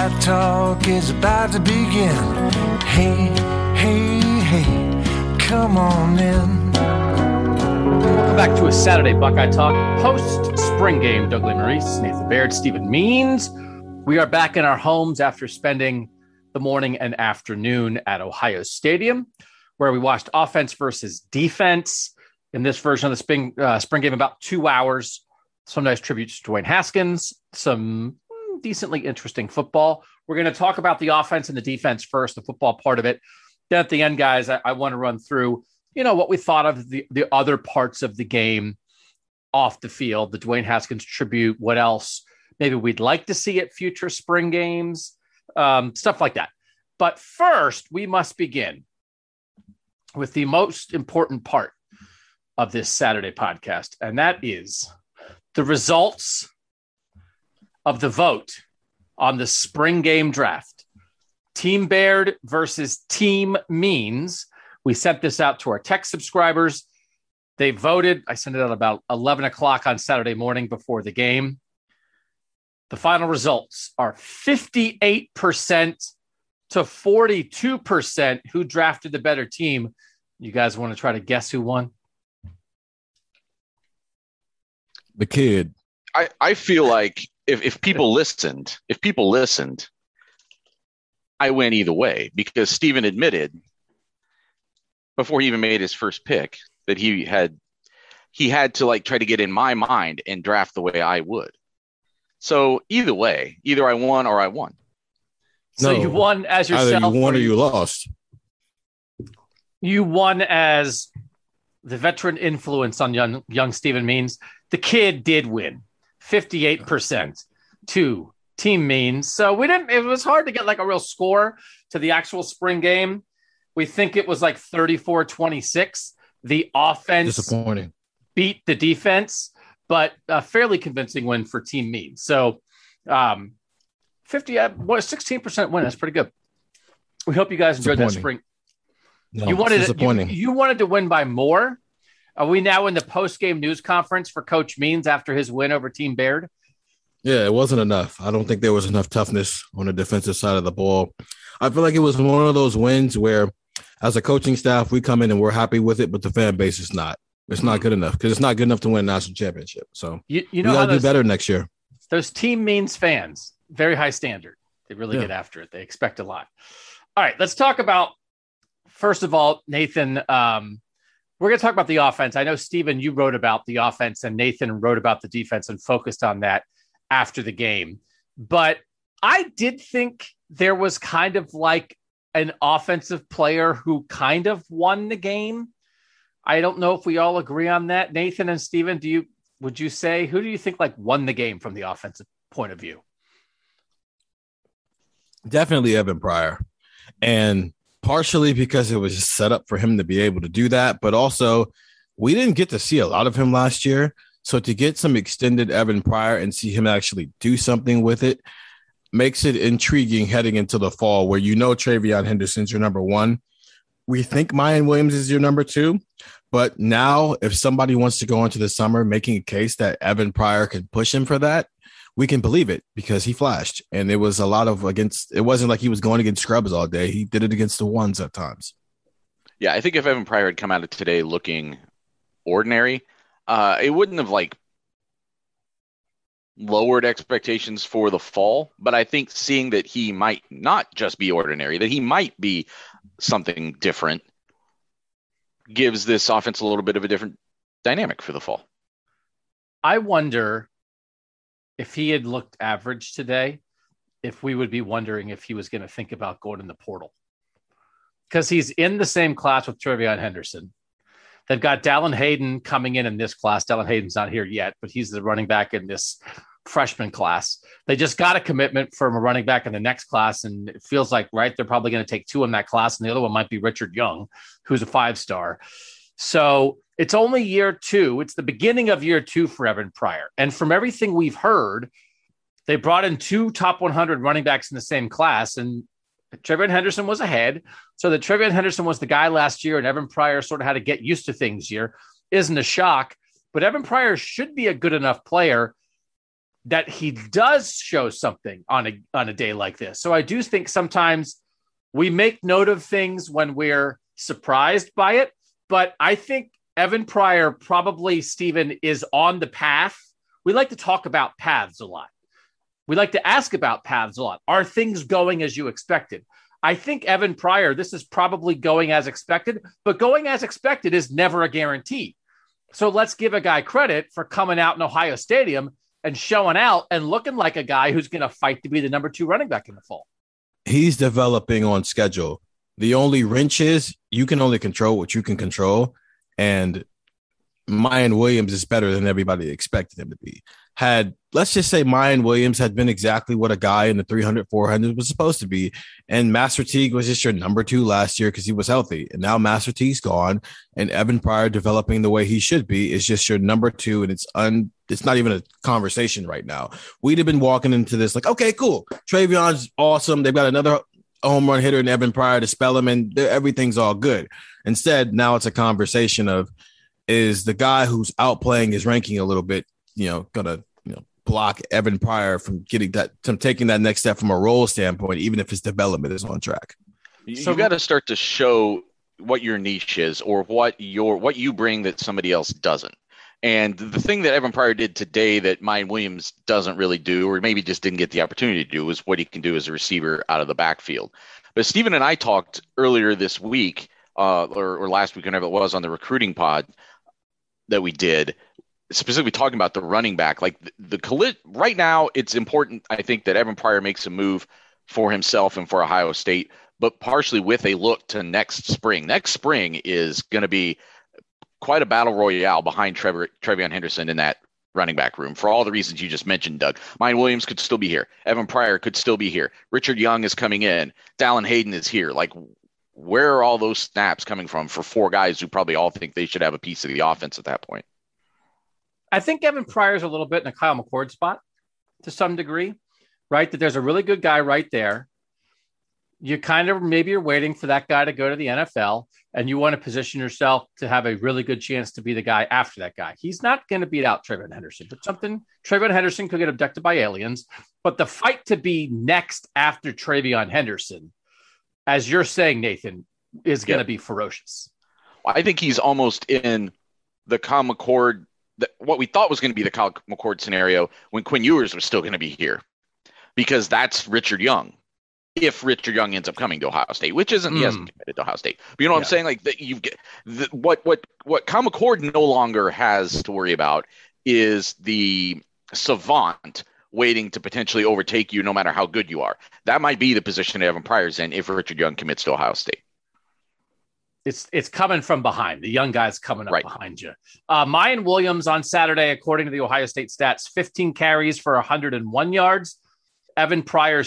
Buckeye Talk is about to begin. Hey, hey, hey, come on in. Welcome back to a Saturday Buckeye Talk post-spring game. Doug Maurice, Nathan Baird, Stephen Means. We are back in our homes after spending the morning and afternoon at Ohio Stadium, where we watched offense versus defense in this version of the spring game, about 2 hours. Some nice tributes to Dwayne Haskins, some decently interesting football. We're going to talk about the offense and the defense first, the football part of it. Then at the end, guys, I want to run through, what we thought of the other parts of the game off the field, the Dwayne Haskins tribute, what else maybe we'd like to see at future spring games, stuff like that. But first, we must begin with the most important part of this Saturday podcast, and that is the results of the vote on the spring game draft. Team Baird versus Team Means. We sent this out to our tech subscribers. They voted. I sent it out about 11 o'clock on Saturday morning before the game. The final results are 58% to 42% who drafted the better team. You guys want to try to guess who won? The kid. I feel like if people listened, I win either way, because Steven admitted before he even made his first pick that he had to try to get in my mind and draft the way I would. So either way, either I won or I won. So you won as yourself. Either you won or you lost. You won as the veteran influence on young Stephen Means. The kid did win 58% to Team Means. So it was hard to get a real score to the actual spring game. We think it was 34-26. The offense disappointing beat the defense, but a fairly convincing win for Team Means. So 16% win. That's pretty good. We hope you guys enjoyed that spring. No, you wanted to win by more. Are we now in the post-game news conference for Coach Means after his win over Team Baird? Yeah, it wasn't enough. I don't think there was enough toughness on the defensive side of the ball. I feel like it was one of those wins where, as a coaching staff, we come in and we're happy with it, but the fan base is not. It's not good enough, because it's not good enough to win a national championship. So we got to do better next year. Those Team Means fans, very high standard. They really get after it. They expect a lot. All right, let's talk about, first of all, Nathan, we're going to talk about the offense. I know, Stephen, you wrote about the offense, and Nathan wrote about the defense and focused on that after the game. But I did think there was kind of an offensive player who kind of won the game. I don't know if we all agree on that. Nathan and Stephen, would you say, who do you think won the game from the offensive point of view? Definitely Evan Pryor. And partially because it was just set up for him to be able to do that, but also we didn't get to see a lot of him last year. So to get some extended Evan Pryor and see him actually do something with it makes it intriguing heading into the fall, where TreVeyon Henderson's your number one. We think Mayan Williams is your number two. But now if somebody wants to go into the summer making a case that Evan Pryor can push him for that, we can believe it, because he flashed. And it was a lot of it wasn't like he was going against scrubs all day. He did it against the ones at times. Yeah, I think if Evan Pryor had come out of today looking ordinary, it wouldn't have lowered expectations for the fall. But I think seeing that he might not just be ordinary, that he might be something different, gives this offense a little bit of a different dynamic for the fall. I wonder if he had looked average today, if we would be wondering if he was going to think about going in the portal. Because he's in the same class with TreVeyon Henderson. They've got Dallin Hayden coming in this class. Dallin Hayden's not here yet, but he's the running back in this freshman class. They just got a commitment from a running back in the next class, and it feels like, they're probably going to take two in that class, and the other one might be Richard Young, who's a 5-star. So it's only year two. It's the beginning of year two for Evan Pryor. And from everything we've heard, they brought in two top 100 running backs in the same class, and TreVeyon Henderson was ahead. So that TreVeyon Henderson was the guy last year, and Evan Pryor sort of had to get used to things here isn't a shock. But Evan Pryor should be a good enough player that he does show something on a day like this. So I do think sometimes we make note of things when we're surprised by it. But I think Evan Pryor probably, Stephen, is on the path. We like to talk about paths a lot. We like to ask about paths a lot. Are things going as you expected? I think Evan Pryor, this is probably going as expected, but going as expected is never a guarantee. So let's give a guy credit for coming out in Ohio Stadium and showing out and looking like a guy who's going to fight to be the number 2 running back in the fall. He's developing on schedule. The only wrench is you can only control what you can control. And Mayan Williams is better than everybody expected him to be. Let's just say Mayan Williams had been exactly what a guy in the 300, 400 was supposed to be. And Master Teague was just your number 2 last year because he was healthy. And now Master Teague's gone and Evan Pryor developing the way he should be is just your number 2. And it's not even a conversation right now. We'd have been walking into this like, okay, cool. Trayvon's awesome. They've got another home run hitter in Evan Pryor to spell him and everything's all good. Instead, now it's a conversation of, is the guy who's outplaying his ranking a little bit, gonna block Evan Pryor from taking that next step from a role standpoint, even if his development is on track. You got to start to show what your niche is or what you bring that somebody else doesn't. And the thing that Evan Pryor did today that Mayan Williams doesn't really do, or maybe just didn't get the opportunity to do, is what he can do as a receiver out of the backfield. But Stephen and I talked earlier this week, or last week, whenever it was, on the recruiting pod that we did, specifically talking about the running back. Like right now, it's important, I think, that Evan Pryor makes a move for himself and for Ohio State, but partially with a look to next spring. Next spring is going to be quite a battle royale behind TreVeyon Henderson in that running back room for all the reasons you just mentioned, Doug. Mayan Williams could still be here. Evan Pryor could still be here. Richard Young is coming in. Dallin Hayden is here. Like, where are all those snaps coming from for 4 guys who probably all think they should have a piece of the offense at that point? I think Evan Pryor's a little bit in a Kyle McCord spot to some degree, right? That there's a really good guy right there. You kind of maybe you're waiting for that guy to go to the NFL and you want to position yourself to have a really good chance to be the guy after that guy. He's not going to beat out TreVeyon Henderson, but TreVeyon Henderson could get abducted by aliens. But the fight to be next after TreVeyon Henderson, as you're saying, Nathan, is going to be ferocious. I think he's almost in the Kyle McCord, what we thought was going to be the Kyle McCord scenario when Quinn Ewers was still going to be here, because that's Richard Young. If Richard Young ends up coming to Ohio State, which isn't, he hasn't committed to Ohio State, but you know what I'm saying? Like that, what Kyle McCord no longer has to worry about is the savant waiting to potentially overtake you no matter how good you are. That might be the position Evan Pryor's in if Richard Young commits to Ohio State. It's coming from behind. The young guy's coming up behind you. Mayan Williams on Saturday, according to the Ohio State stats, 15 carries for 101 yards. Evan Pryor,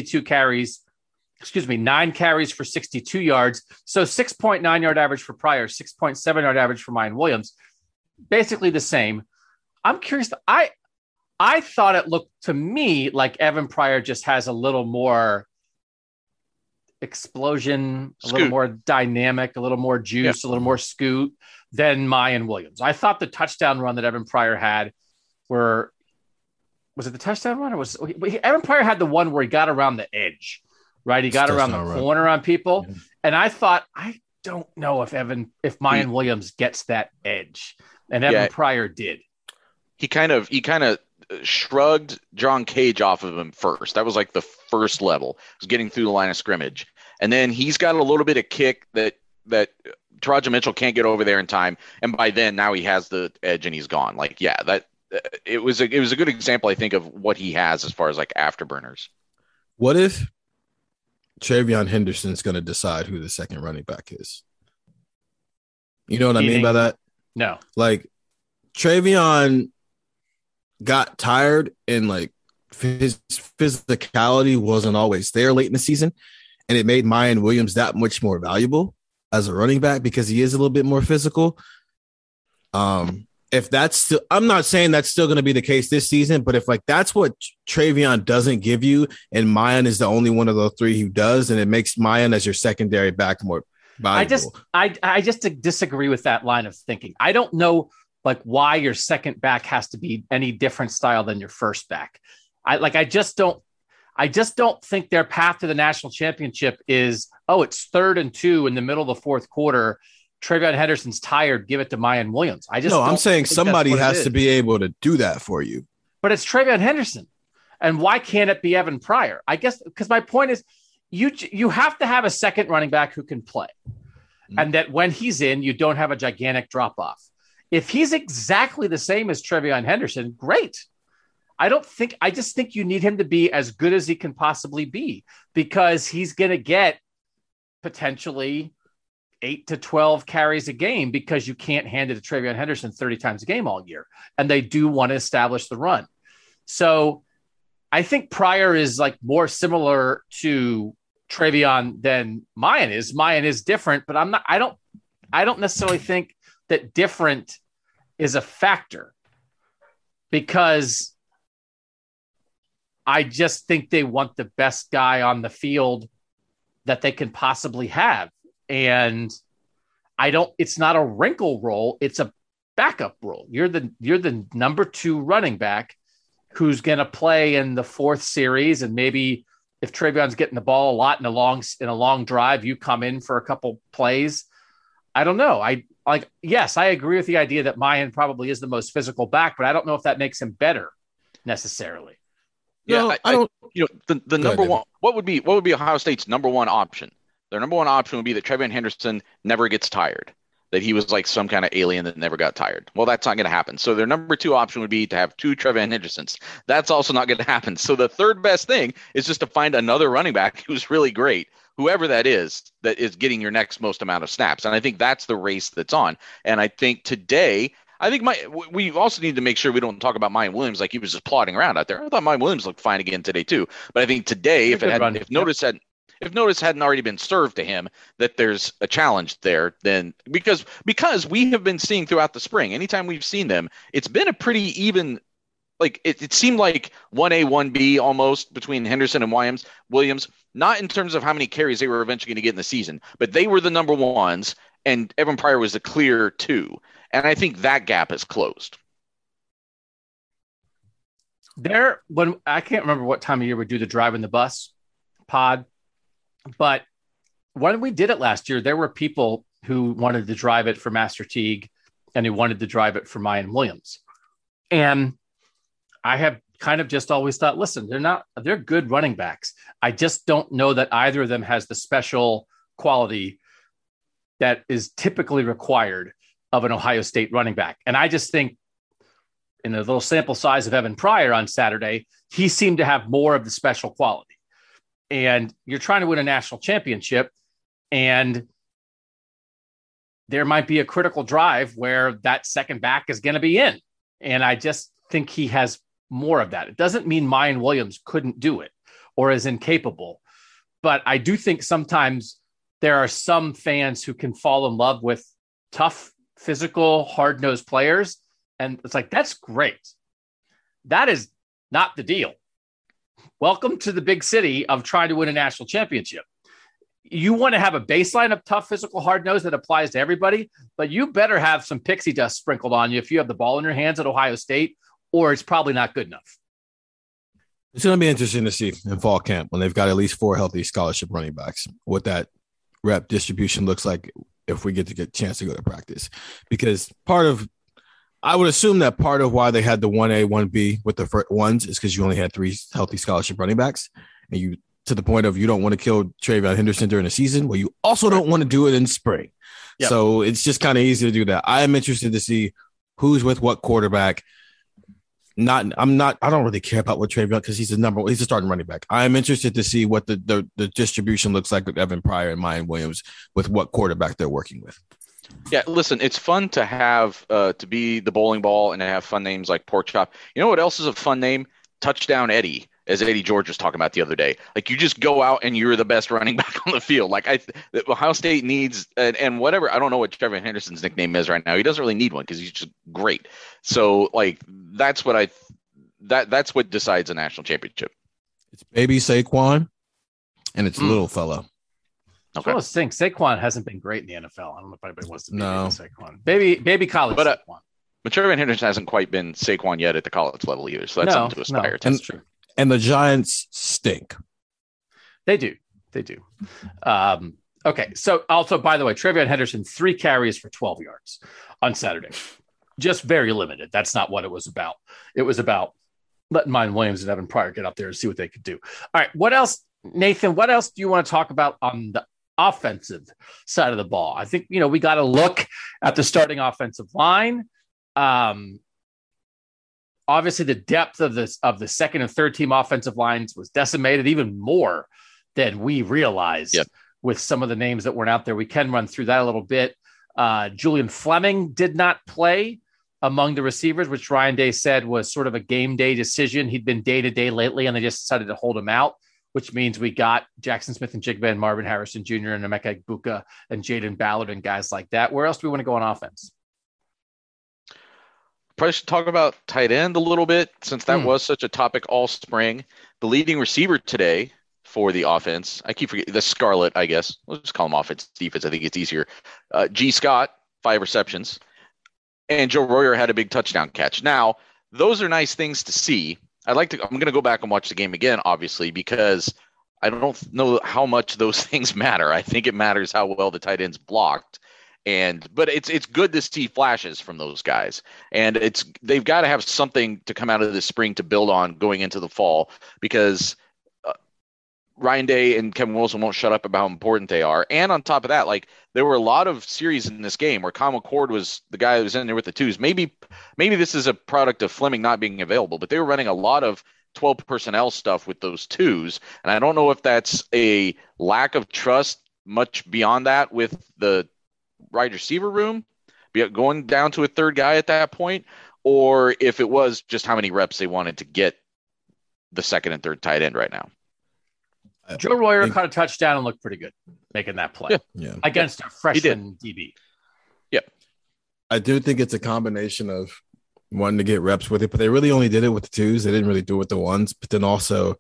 9 carries for 62 yards. So 6.9 yard average for Pryor, 6.7 yard average for Mayan Williams. Basically the same. I'm curious. I thought it looked to me like Evan Pryor just has a little more explosion, a little more dynamic, a little more juice, a little more scoot than Mayan Williams. I thought the touchdown run that Evan Pryor had was it the touchdown run or Evan Pryor had the one where he got around the edge, right? He got around the corner on people. Yeah. And I thought, I don't know if Mayan Williams gets that edge, and Evan Pryor did. He kind of shrugged John Cage off of him first. That was like the first level. It was getting through the line of scrimmage. And then he's got a little bit of kick that Teradja Mitchell can't get over there in time. And by then, now he has the edge and he's gone. Like, it was a good example, I think, of what he has as far as like afterburners. What if TreVeyon Henderson's going to decide who the second running back is? You know what I mean by that? No. Like, TreVeyon got tired and like his physicality wasn't always there late in the season, and it made Mayan Williams that much more valuable as a running back because he is a little bit more physical. If that's still, I'm not saying that's still going to be the case this season, but if like that's what TreVeyon doesn't give you, and Mayan is the only one of those 3 who does, and it makes Mayan as your secondary back more valuable. I just disagree with that line of thinking. I don't know like why your second back has to be any different style than your first back. I just don't think their path to the national championship is, it's 3rd and 2 in the middle of the fourth quarter. TreVeyon Henderson's tired. Give it to Mayan Williams. I'm saying somebody has to be able to do that for you. But it's TreVeyon Henderson. And why can't it be Evan Pryor? I guess because my point is you have to have a second running back who can play. Mm-hmm. And that when he's in, you don't have a gigantic drop off. If he's exactly the same as TreVeyon Henderson, great. I just think you need him to be as good as he can possibly be, because he's going to get potentially 8 to 12 carries a game, because you can't hand it to TreVeyon Henderson 30 times a game all year. And they do want to establish the run. So I think Pryor is like more similar to TreVeyon than Mayan is. Mayan is different, but I don't necessarily think that different is a factor, because I just think they want the best guy on the field that they can possibly have. And it's not a wrinkle role. It's a backup role. You're the number 2 running back who's going to play in the 4th series. And maybe if TreVeyon's getting the ball a lot in a long drive, you come in for a couple plays. I don't know. Yes, I agree with the idea that Mayan probably is the most physical back, but I don't know if that makes him better necessarily. Yeah, the number one. What would be Ohio State's number one option? Their number one option would be that TreVeyon Henderson never gets tired, that he was like some kind of alien that never got tired. Well, that's not going to happen. So their number 2 option would be to have 2 TreVeyon Hendersons. That's also not going to happen. So the third best thing is just to find another running back who's really great, whoever that is getting your next most amount of snaps. And I think that's the race that's on. And I think today, we also need to make sure we don't talk about Mayan Williams like he was just plodding around out there. I thought Mayan Williams looked fine again today too. But I think today, if notice hadn't already been served to him that there's a challenge there, then because we have been seeing throughout the spring, anytime we've seen them, it's been a pretty even. Like it seemed like 1A, 1B almost between Henderson and Williams, not in terms of how many carries they were eventually going to get in the season, but they were the number 1s, and Evan Pryor was the clear 2. And I think that gap is closed. When I can't remember what time of year we do the drive in the bus pod, but when we did it last year, there were people who wanted to drive it for Master Teague and who wanted to drive it for Mayan Williams. And I have kind of just always thought, listen, they're good running backs. I just don't know that either of them has the special quality that is typically required of an Ohio State running back. And I just think in the little sample size of Evan Pryor on Saturday, he seemed to have more of the special quality. And you're trying to win a national championship, and there might be a critical drive where that second back is going to be in. And I just think he has more of that. It doesn't mean Mayan Williams couldn't do it or is incapable, but I do think sometimes there are some fans who can fall in love with tough, physical, hard-nosed players. And it's like, that's great. That is not the deal. Welcome to the big city of trying to win a national championship. You want to have a baseline of tough, physical, hard-nosed that applies to everybody, but you better have some pixie dust sprinkled on you if you have the ball in your hands at Ohio State, or it's probably not good enough. It's going to be interesting to see in fall camp when they've got at least 4 healthy scholarship running backs, what that rep distribution looks like if we get a chance to go to practice. Because I would assume that part of why they had the 1A, 1B with the first ones is because you only had 3 healthy scholarship running backs, and you to the point of you don't want to kill TreVeyon Henderson during the season. Well, you also don't want to do it in spring. Yep. So it's just kind of easy to do that. I am interested to see who's with what quarterback. I don't really care about what TreVeyon, because he's a starting running back. I'm interested to see what the distribution looks like with Evan Pryor and Mayan Williams with what quarterback they're working with. Yeah, listen, it's fun to have to be the bowling ball and to have fun names like Pork Chop. You know what else is a fun name? Touchdown Eddie, as Eddie George was talking about the other day. Like, you just go out and you're the best running back on the field. Like, Ohio State needs and whatever. I don't know what TreVeyon Henderson's nickname is right now. He doesn't really need one because he's just great. So, like, that's what decides a national championship. It's baby Saquon, and it's little fella. Okay. I was saying Saquon hasn't been great in the NFL. I don't know if anybody wants to be Saquon. Baby college Saquon. But TreVeyon Henderson hasn't quite been Saquon yet at the college level either, so that's something to aspire to. That's true. And the Giants stink. They do. Okay. So also, by the way, TreVeyon Henderson, 3 carries for 12 yards on Saturday. Just very limited. That's not what it was about. It was about letting Mine Williams and Evan Pryor get up there and see what they could do. All right. What else, Nathan, what else do you want to talk about on the offensive side of the ball? I think, we got to look at the starting offensive line. Obviously, the depth of the second and third team offensive lines was decimated even more than we realized with some of the names that weren't out there. We can run through that a little bit. Julian Fleming did not play among the receivers, which Ryan Day said was sort of a game day decision. He'd been day to day lately, and they just decided to hold him out, which means we got Jackson Smith-Njigba and Marvin Harrison Jr. and Emeka Egbuka and Jaden Ballard and guys like that. Where else do we want to go on offense? Probably should talk about tight end a little bit, since that was such a topic all spring. The leading receiver today for the offense, I keep forgetting, the Scarlet, I guess. We'll just call him offense, defense. I think it's easier. G. Scott, 5 receptions. And Joe Royer had a big touchdown catch. Now, those are nice things to see. I'm going to go back and watch the game again, obviously, because I don't know how much those things matter. I think it matters how well the tight end's blocked. But it's good to see flashes from those guys, and they've got to have something to come out of this spring to build on going into the fall, because Ryan Day and Kevin Wilson won't shut up about how important they are. And on top of that, there were a lot of series in this game where Kyle McCord was the guy who was in there with the twos. Maybe this is a product of Fleming not being available, but they were running a lot of 12 personnel stuff with those twos, and I don't know if that's a lack of trust much beyond that with the wide receiver room, going down to a third guy at that point, or if it was just how many reps they wanted to get the second and third tight end right now. Joe Royer caught a touchdown and looked pretty good making that play against a freshman DB. Yeah. I do think it's a combination of wanting to get reps with it, but they really only did it with the twos. They didn't really do it with the ones. But then also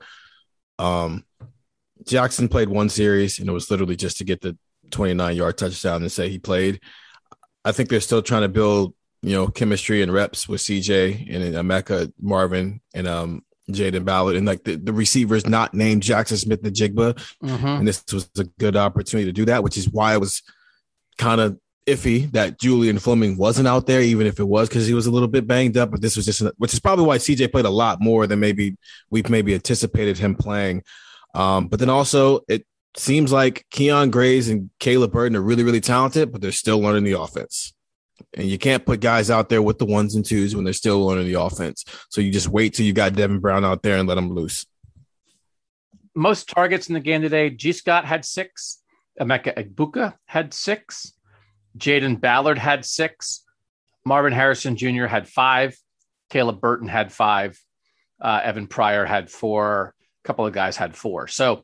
Jackson played one series, and it was literally just to get the 29-yard touchdown and say he played. I think they're still trying to build, chemistry and reps with CJ and Emeka, Marvin, and Jaden Ballard, and the receivers not named Jackson Smith-Njigba. And this was a good opportunity to do that, which is why it was kind of iffy that Julian Fleming wasn't out there, even if it was because he was a little bit banged up. But this was which is probably why CJ played a lot more than we've anticipated him playing. But then also it seems like Keon Graves and Caleb Burton are really, really talented, but they're still learning the offense. And you can't put guys out there with the ones and twos when they're still learning the offense. So you just wait till you got Devin Brown out there and let them loose. Most targets in the game today, G. Scott had 6. Emeka Egbuka had 6. Jaden Ballard had 6. Marvin Harrison Jr. had 5. Caleb Burton had 5. Evan Pryor had 4. A couple of guys had 4. So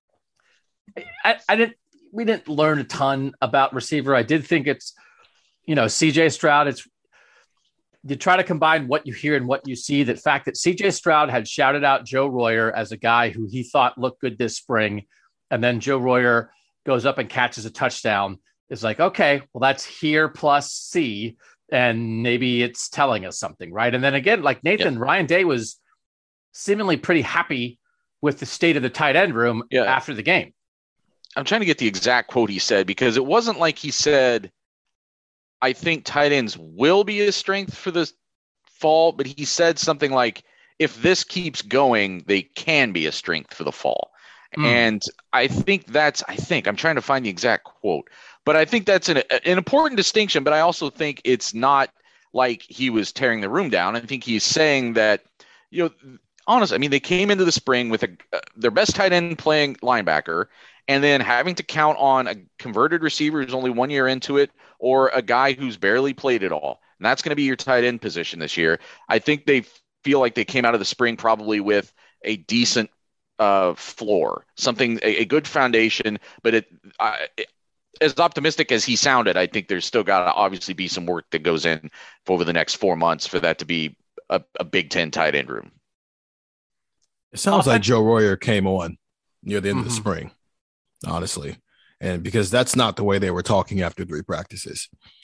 we didn't learn a ton about receiver. I did think it's, CJ Stroud, you try to combine what you hear and what you see. The fact that CJ Stroud had shouted out Joe Royer as a guy who he thought looked good this spring, and then Joe Royer goes up and catches a touchdown, is like, okay, well, that's here plus C, and maybe it's telling us something, right? And then again, like Nathan, Ryan Day was seemingly pretty happy with the state of the tight end room after the game. I'm trying to get the exact quote he said, because it wasn't like he said, I think tight ends will be a strength for the fall, but he said something like, if this keeps going, they can be a strength for the fall. And I think I'm trying to find the exact quote, but I think that's an important distinction. But I also think it's not like he was tearing the room down. I think he's saying that, honestly, I mean, they came into the spring with their best tight end playing linebacker, and then having to count on a converted receiver who's only 1 year into it, or a guy who's barely played it all. And that's going to be your tight end position this year. I think they feel like they came out of the spring probably with a decent floor, something, a good foundation, but as optimistic as he sounded, I think there's still got to obviously be some work that goes in over the next 4 months for that to be a Big Ten tight end room. It sounds like Joe Royer came on near the end of the spring, honestly. And because that's not the way they were talking after 3 practices.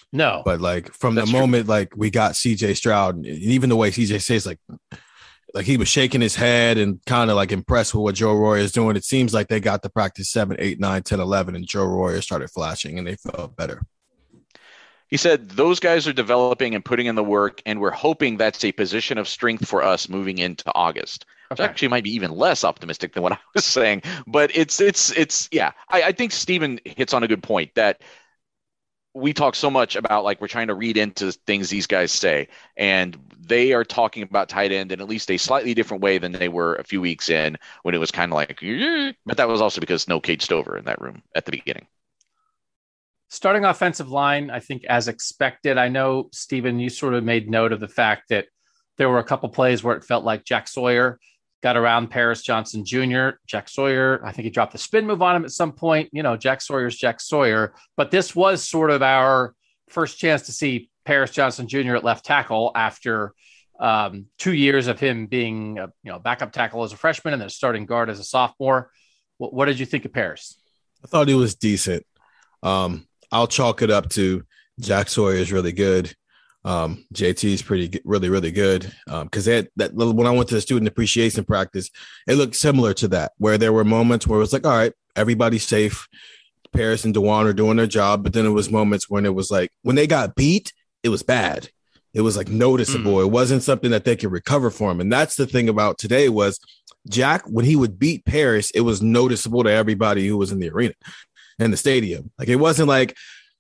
No. But like from That's the true. moment like we got CJ Stroud, and even the way CJ says like he was shaking his head and kind of like impressed with what Joe Royer is doing. It seems like they got to practice 7, 8, 9, 10, 11, and Joe Royer started flashing and they felt better. He said, those guys are developing and putting in the work, and we're hoping that's a position of strength for us moving into August. Which Okay. actually might be even less optimistic than what I was saying. But it's yeah. I think Steven hits on a good point that we talk so much about like we're trying to read into things these guys say, and they are talking about tight end in at least a slightly different way than they were a few weeks in when it was kind of like, but that was also because no Cade Stover in that room at the beginning. Starting offensive line, I think as expected. I know, Stephen, you sort of made note of the fact that there were a couple plays where it felt like Jack Sawyer got around Paris Johnson Jr. Jack Sawyer, I think he dropped the spin move on him at some point. You know, Jack Sawyer's Jack Sawyer. But this was sort of our first chance to see Paris Johnson Jr. at left tackle after 2 years of him being a backup tackle as a freshman and then starting guard as a sophomore. What did you think of Paris? I thought he was decent. I'll chalk it up to Jack Sawyer is really good. JT is really, really good. Because when I went to the student appreciation practice, it looked similar to that, where there were moments where it was like, all right, everybody's safe. Paris and Dewan are doing their job. But then it was moments when it was like, when they got beat, it was bad. It was like noticeable. It wasn't something that they could recover from. And that's the thing about today was Jack, when he would beat Paris, it was noticeable to everybody who was in the arena and the stadium. Like, it wasn't like,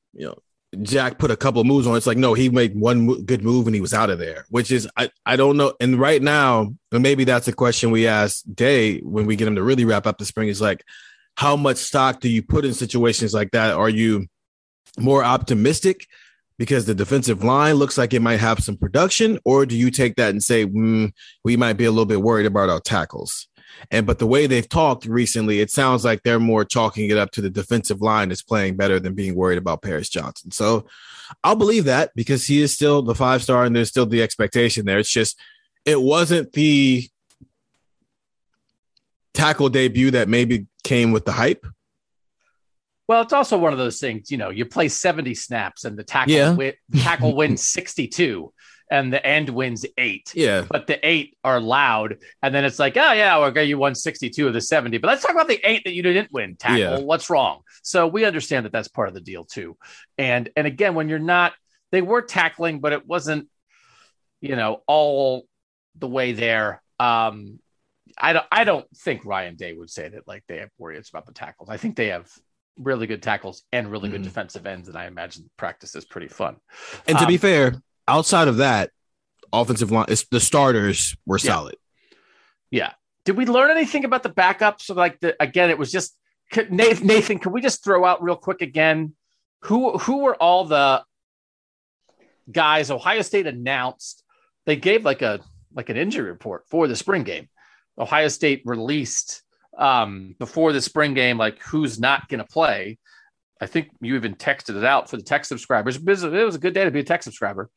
Jack put a couple of moves on. It's like, no, he made one good move and he was out of there, which is, I don't know. And right now, and maybe that's a question we ask Day when we get him to really wrap up the spring, is like, how much stock do you put in situations like that? Are you more optimistic because the defensive line looks like it might have some production, or do you take that and say, we might be a little bit worried about our tackles? But the way they've talked recently, it sounds like they're more chalking it up to the defensive line is playing better than being worried about Paris Johnson. So I'll believe that because he is still the 5-star and there's still the expectation there. It's just, it wasn't the tackle debut that maybe came with the hype. Well, it's also one of those things, you play 70 snaps and the tackle wins 62. And the end wins 8. Yeah. But the 8 are loud. And then it's like, oh, yeah, okay, you won 62 of the 70. But let's talk about the 8 that you didn't win. Tackle. Yeah. What's wrong? So we understand that that's part of the deal, too. And again, when you're not, they were tackling, but it wasn't, all the way there. I don't think Ryan Day would say that like they have worries about the tackles. I think they have really good tackles and really good defensive ends. And I imagine practice is pretty fun. And to be fair, outside of that, offensive line, the starters were solid. Yeah. Did we learn anything about the backups? So again, it was just Nathan. Can we just throw out real quick again? Who were all the guys Ohio State announced? They gave like an injury report for the spring game. Ohio State released before the spring game, like who's not going to play. I think you even texted it out for the tech subscribers. It was a good day to be a tech subscriber.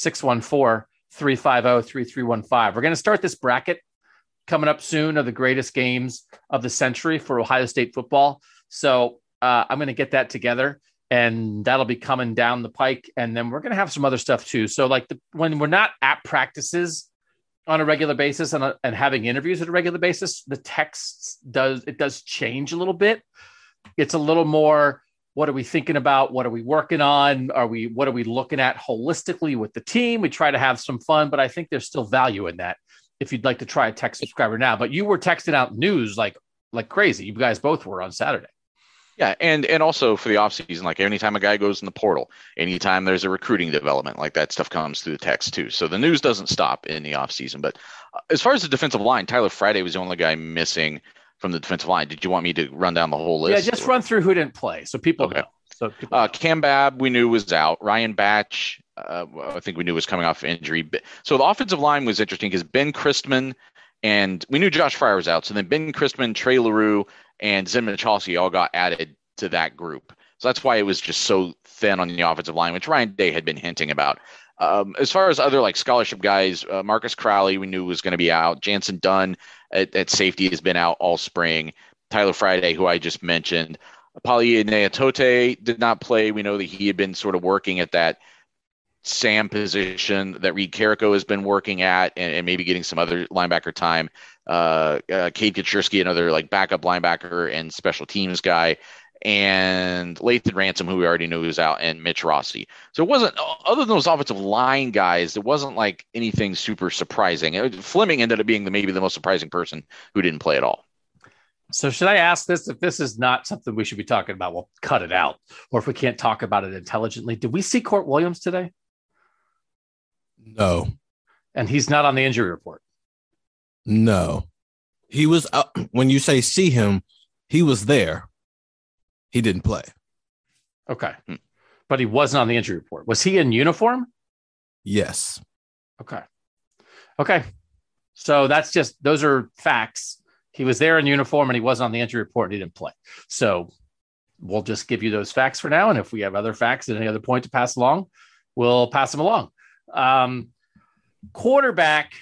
614-350-3315. We're going to start this bracket coming up soon of the greatest games of the century for Ohio State football. So I'm going to get that together and that'll be coming down the pike. And then we're going to have some other stuff too. So like when we're not at practices on a regular basis and having interviews at a regular basis, the text does change a little bit. It's a little more, what are we thinking about? What are we working on? What are we looking at holistically with the team? We try to have some fun, but I think there's still value in that if you'd like to try a tech subscriber now. But you were texting out news like crazy. You guys both were on Saturday. Yeah, and also for the offseason, like anytime a guy goes in the portal, anytime there's a recruiting development, like that stuff comes through the text too. So the news doesn't stop in the offseason. But as far as the defensive line, Tyler Friday was the only guy missing from the defensive line. Did you want me to run down the whole list? Yeah, just run through who didn't play so people know. Cam Babb, we knew was out. Ryan Batch, I think we knew was coming off injury. So the offensive line was interesting because Ben Christman and we knew Josh Fryer was out. So then Ben Christman, Trey LaRue, and Zen Michalski all got added to that group. So that's why it was just so thin on the offensive line, which Ryan Day had been hinting about. As far as other like scholarship guys, Marcus Crowley, we knew was going to be out. Jansen Dunn at safety has been out all spring. Tyler Friday, who I just mentioned. Paulie Neatote did not play. We know that he had been sort of working at that Sam position that Reed Carrico has been working at, and maybe getting some other linebacker time. Cade Kaczynski, another like backup linebacker and special teams guy, and Lathan Ransom, who we already knew was out, and Mitch Rossi. So it wasn't, other than those offensive line guys, it wasn't like anything super surprising. Fleming ended up being maybe the most surprising person who didn't play at all. So should I ask this? If this is not something we should be talking about, we'll cut it out. Or if we can't talk about it intelligently, did we see Court Williams today? No. And he's not on the injury report? No. He was, when you say see him, he was there. He didn't play. Okay. But he wasn't on the injury report. Was he in uniform? Yes. Okay. So those are facts. He was there in uniform and he wasn't on the injury report and he didn't play. So we'll just give you those facts for now. And if we have other facts at any other point to pass along, we'll pass them along. Quarterback,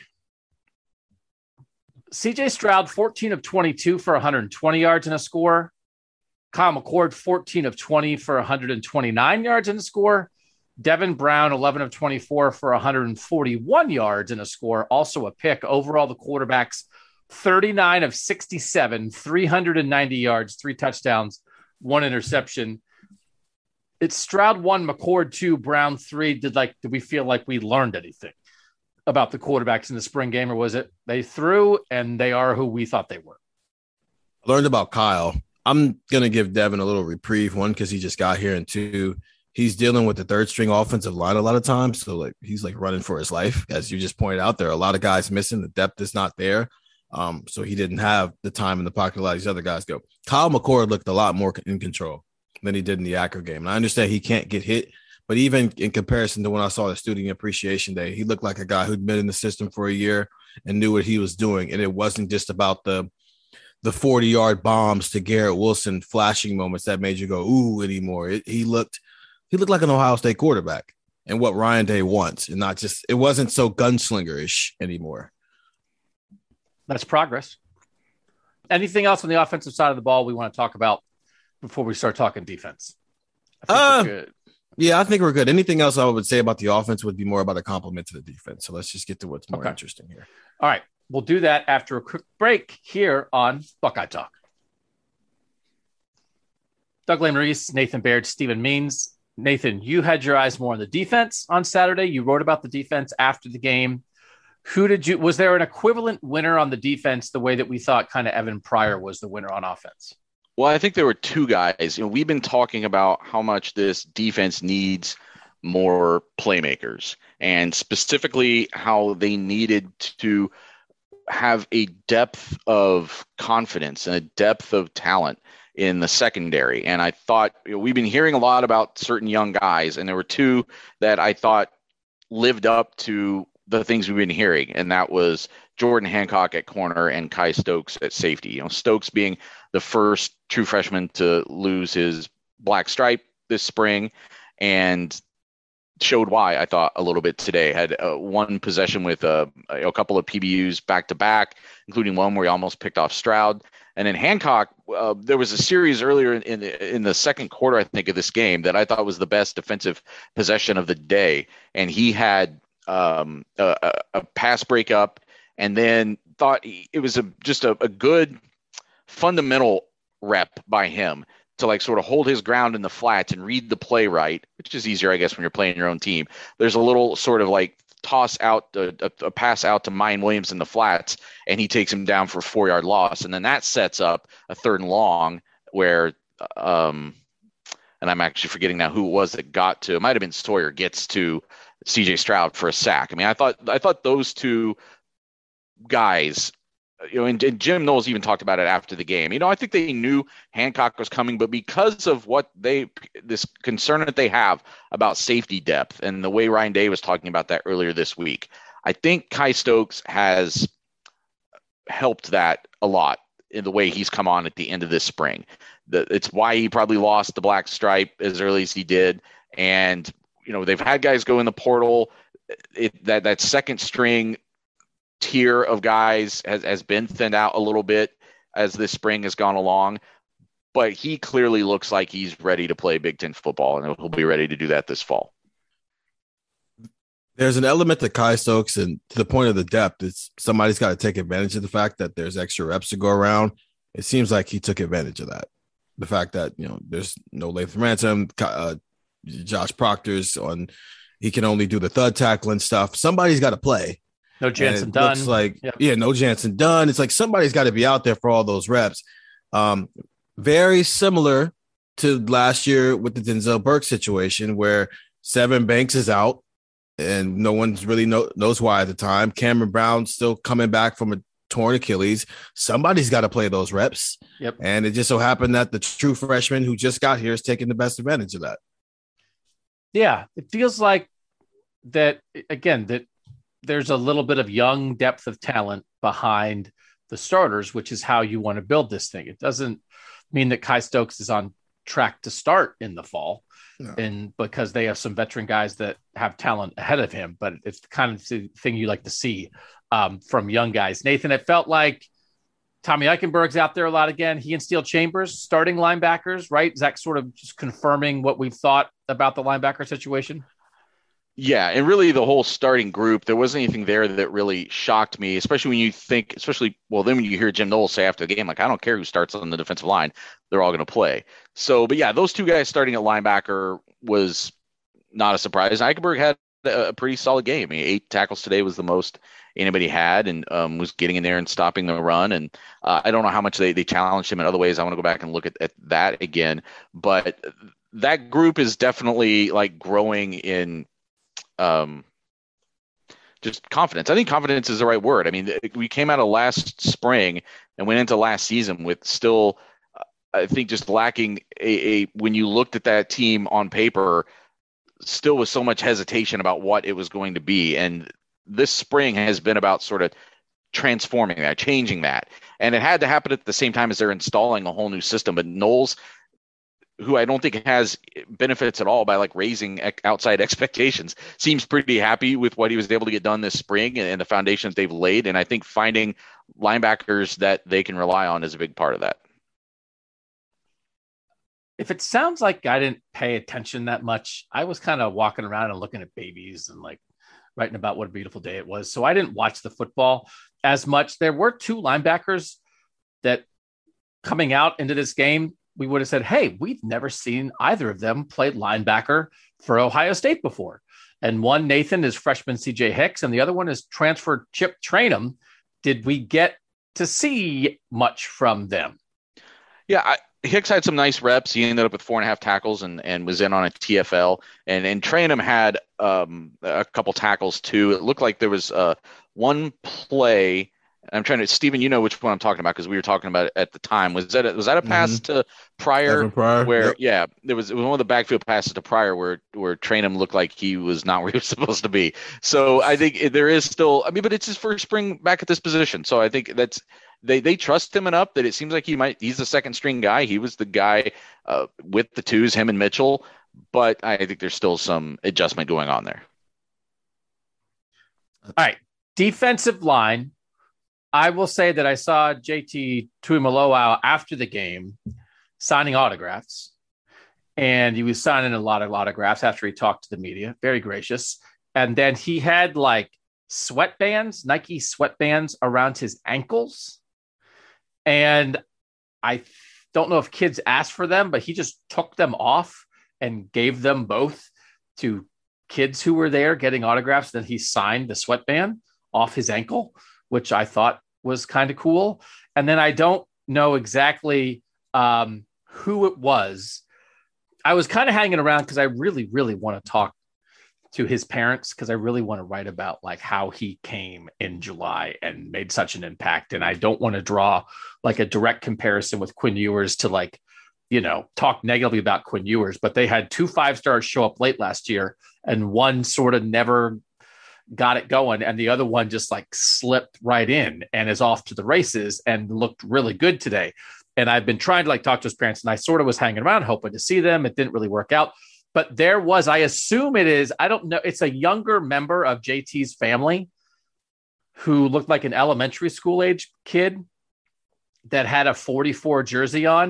CJ Stroud, 14 of 22 for 120 yards and a score. Kyle McCord, 14 of 20 for 129 yards and a score. Devin Brown, 11 of 24 for 141 yards and a score. Also a pick. Overall, the quarterbacks, 39 of 67, 390 yards, 3 touchdowns, 1 interception. It's Stroud 1, McCord 2, Brown 3. Did we feel like we learned anything about the quarterbacks in the spring game, or was it they threw and they are who we thought they were? I learned about Kyle. I'm going to give Devin a little reprieve, 1, because he just got here, and 2, he's dealing with the third string offensive line a lot of times. So he's running for his life. As you just pointed out, there are a lot of guys missing. The depth is not there. So he didn't have the time in the pocket a lot of these other guys go. Kyle McCord looked a lot more in control than he did in the Akron game. And I understand he can't get hit, but even in comparison to when I saw the Student Appreciation Day, he looked like a guy who'd been in the system for a year and knew what he was doing. And it wasn't just about the 40-yard bombs to Garrett Wilson flashing moments that made you go, ooh, anymore. He looked like an Ohio State quarterback and what Ryan Day wants, and not just, it wasn't so gunslinger-ish anymore. That's progress. Anything else on the offensive side of the ball we want to talk about before we start talking defense? I think we're good. Yeah, I think we're good. Anything else I would say about the offense would be more about a compliment to the defense. So let's just get to what's more interesting here. All right. We'll do that after a quick break here on Buckeye Talk. Doug Lesmerises, Nathan Baird, Stephen Means. Nathan, you had your eyes more on the defense on Saturday. You wrote about the defense after the game. Was there an equivalent winner on the defense the way that we thought kind of Evan Pryor was the winner on offense? Well, I think there were 2 guys. We've been talking about how much this defense needs more playmakers, and specifically how they needed to have a depth of confidence and a depth of talent in the secondary. And I thought, we've been hearing a lot about certain young guys, and there were 2 that I thought lived up to the things we've been hearing, and that was Jordan Hancock at corner and Kai Stokes at safety. Stokes being the first true freshman to lose his black stripe this spring, and showed why, I thought, a little bit today. Had 1 possession with a couple of PBUs back to back, including one where he almost picked off Stroud. And then Hancock, there was a series earlier in the second quarter, I think, of this game that I thought was the best defensive possession of the day, and he had a pass breakup, and then thought it was just a good fundamental rep by him to sort of hold his ground in the flats and read the play right, which is easier, I guess, when you're playing your own team. There's a little sort of toss out, a pass out to Mayan Williams in the flats, and he takes him down for a 4-yard loss. And then that sets up a 3rd and long where, and I'm actually forgetting now who it was that got to, it might've been Sawyer, gets to CJ Stroud for a sack. I mean, I thought those 2 guys, and Jim Knowles even talked about it after the game. I think they knew Hancock was coming, but because of this concern that they have about safety depth and the way Ryan Day was talking about that earlier this week, I think Kai Stokes has helped that a lot in the way he's come on at the end of this spring. It's why he probably lost the black stripe as early as he did. And, they've had guys go in the portal. That second string tier of guys has been thinned out a little bit as this spring has gone along. but he clearly looks like he's ready to play Big Ten football, and he'll be ready to do that this fall. There's an element to Kai Stokes, and to the point of the depth, it's somebody's got to take advantage of the fact that there's extra reps to go around. It seems like he took advantage of that. The fact that, there's no Lathan Ransom, Josh Proctor's on, he can only do the thud tackling stuff. Somebody's got to play. No Jansen Dunn. Looks like, no Jansen Dunn. It's like somebody's got to be out there for all those reps. Very similar to last year with the Denzel Burke situation where Sevyn Banks is out and no one's really knows why at the time. Cameron Brown still coming back from a torn Achilles. Somebody's got to play those reps. Yep. And it just so happened that the true freshman who just got here is taking the best advantage of that. Yeah, it feels like that, again, that there's a little bit of young depth of talent behind the starters, which is how you want to build this thing. It doesn't mean that Kai Stokes is on track to start in the fall, and because they have some veteran guys that have talent ahead of him, but it's the kind of thing you like to see from young guys. Nathan, it felt like Tommy Eichenberg's out there a lot again. He and Steele Chambers, starting linebackers, right? Is that sort of just confirming what we've thought about the linebacker situation? Yeah, and really the whole starting group, there wasn't anything there that really shocked me, especially when you think, then when you hear Jim Knowles say after the game, like, I don't care who starts on the defensive line, they're all going to play. So, but yeah, those two guys starting at linebacker was not a surprise. Eichenberg had a pretty solid game. I mean, 8 tackles today was the most anybody had, and was getting in there and stopping the run. And I don't know how much they challenged him in other ways. I want to go back and look at that again. But that group is definitely like growing in just confidence. I think confidence is the right word. I mean, we came out of last spring and went into last season with still, I think, just lacking when you looked at that team on paper, still with so much hesitation about what it was going to be. And this spring has been about sort of transforming that, changing that. And it had to happen at the same time as they're installing a whole new system. But Knowles, who I don't think has benefits at all by like raising outside expectations, seems pretty happy with what he was able to get done this spring and the foundations they've laid. And I think finding linebackers that they can rely on is a big part of that. If it sounds like I didn't pay attention that much, I was kind of walking around and looking at babies and like writing about what a beautiful day it was. So I didn't watch the football as much. There were 2 linebackers that coming out into this game, we would have said, hey, we've never seen either of them play linebacker for Ohio State before. And one, Nathan, is freshman CJ Hicks, and the other one is transfer Chip Trainum. Did we get to see much from them? Yeah, Hicks had some nice reps. He ended up with 4.5 tackles and was in on a TFL. And Trainum had a couple tackles too. It looked like there was one play. I'm trying to, Stephen, you know which one I'm talking about because we were talking about it at the time. Was that a pass to Pryor? Where yep. It was one of the backfield passes to Pryor where Trainum looked like he was not where he was supposed to be. So I think there is still, but it's his first spring back at this position. So I think that's they trust him enough that it seems like he's the second string guy. He was the guy with the 2s, him and Mitchell. But I think there's still some adjustment going on there. All right, defensive line. I will say that I saw JT Tuimoloau after the game signing autographs, and he was signing a lot of autographs after he talked to the media. Very gracious. And then he had like sweatbands, Nike sweatbands around his ankles. And I don't know if kids asked for them, but he just took them off and gave them both to kids who were there getting autographs. Then he signed the sweatband off his ankle, which I thought was kind of cool. And then I don't know exactly who it was. I was kind of hanging around because I really, really want to talk to his parents because I really want to write about like how he came in July and made such an impact. And I don't want to draw like a direct comparison with Quinn Ewers to like, talk negatively about Quinn Ewers, but they had 2 5-stars show up late last year and one sort of never got it going. And the other one just like slipped right in and is off to the races and looked really good today. And I've been trying to like talk to his parents and I sort of was hanging around hoping to see them. It didn't really work out, but there was, I assume it is, I don't know. It's a younger member of JT's family who looked like an elementary school age kid that had a 44 jersey on.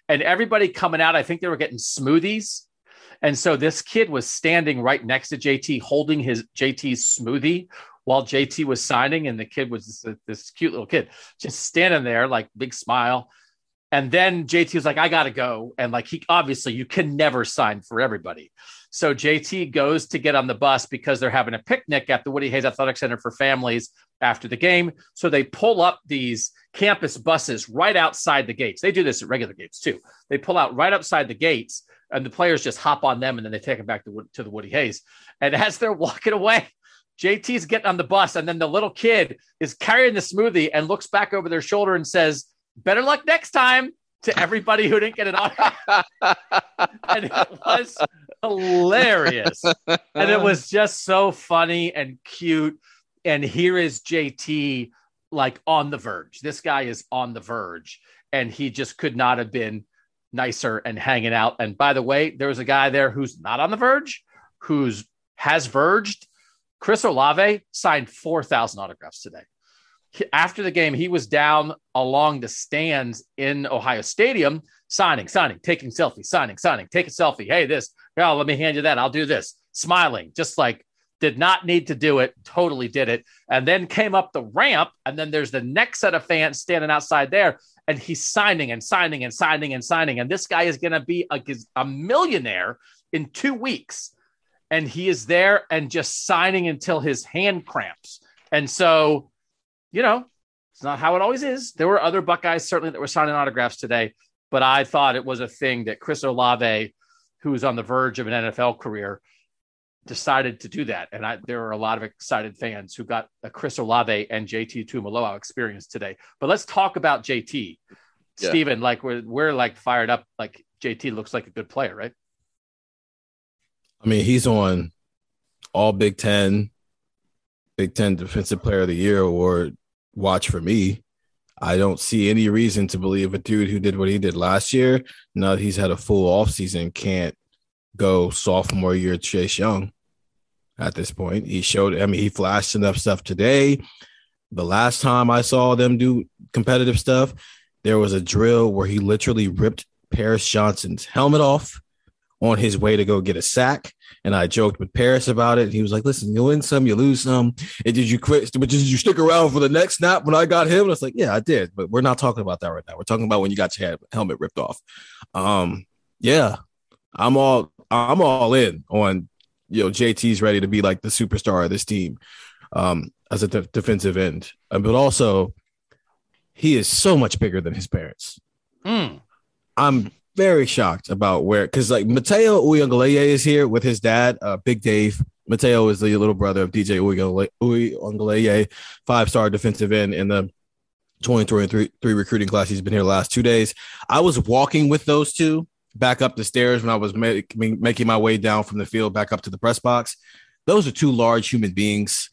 and everybody coming out, I think they were getting smoothies. And so this kid was standing right next to JT, holding his JT's smoothie while JT was signing. And the kid was this cute little kid just standing there, like big smile. And then JT was like, I got to go. And like, obviously you can never sign for everybody. So JT goes to get on the bus because they're having a picnic at the Woody Hayes Athletic Center for families after the game. So they pull up these campus buses right outside the gates. They do this at regular gates too. They pull out right outside the gates and the players just hop on them and then they take them back to the Woody Hayes. And as they're walking away, JT's getting on the bus and then the little kid is carrying the smoothie and looks back over their shoulder and says, better luck next time, to everybody who didn't get an autograph. And it was hilarious. And it was just so funny and cute. And here is JT like on the verge. This guy is on the verge and he just could not have been nicer and hanging out. And by the way, there was a guy there who's not on the verge, has verged. Chris Olave signed 4,000 autographs today. After the game, he was down along the stands in Ohio Stadium, signing, taking selfie, signing, take a selfie. Hey, this, oh, let me hand you that. I'll do this. Smiling, just like did not need to do it. Totally did it. And then came up the ramp. And then there's the next set of fans standing outside there. And he's signing. And this guy is going to be a millionaire in 2 weeks. And he is there and just signing until his hand cramps. And so, you know, it's not how it always is. There were other Buckeyes certainly that were signing autographs today, but I thought it was a thing that Chris Olave, who was on the verge of an NFL career, decided to do that. And there were a lot of excited fans who got a Chris Olave and JT Tuimoloau experience today. But let's talk about JT. Yeah. Steven, like we're like fired up. Like JT looks like a good player, right? I mean, he's on all Big Ten Defensive Player of the Year award watch for me. I don't see any reason to believe a dude who did what he did last year, now that he's had a full offseason, can't go sophomore year Chase Young at this point. He flashed enough stuff today. The last time I saw them do competitive stuff, there was a drill where he literally ripped Paris Johnson's helmet off on his way to go get a sack. And I joked with Paris about it. He was like, listen, you win some, you lose some. And did you quit? But did you stick around for the next snap when I got him? And I was like, yeah, I did. But we're not talking about that right now. We're talking about when you got your helmet ripped off. Yeah, I'm all in on, JT's ready to be like the superstar of this team as a defensive end. But also, he is so much bigger than his parents. I'm very shocked about because like Mateo Uiagalelei is here with his dad, Big Dave. Mateo is the little brother of DJ Uiagalelei, 5-star defensive end in the 2023 recruiting class. He's been here the last 2 days. I was walking with those two back up the stairs when I was making my way down from the field back up to the press box. Those are two large human beings.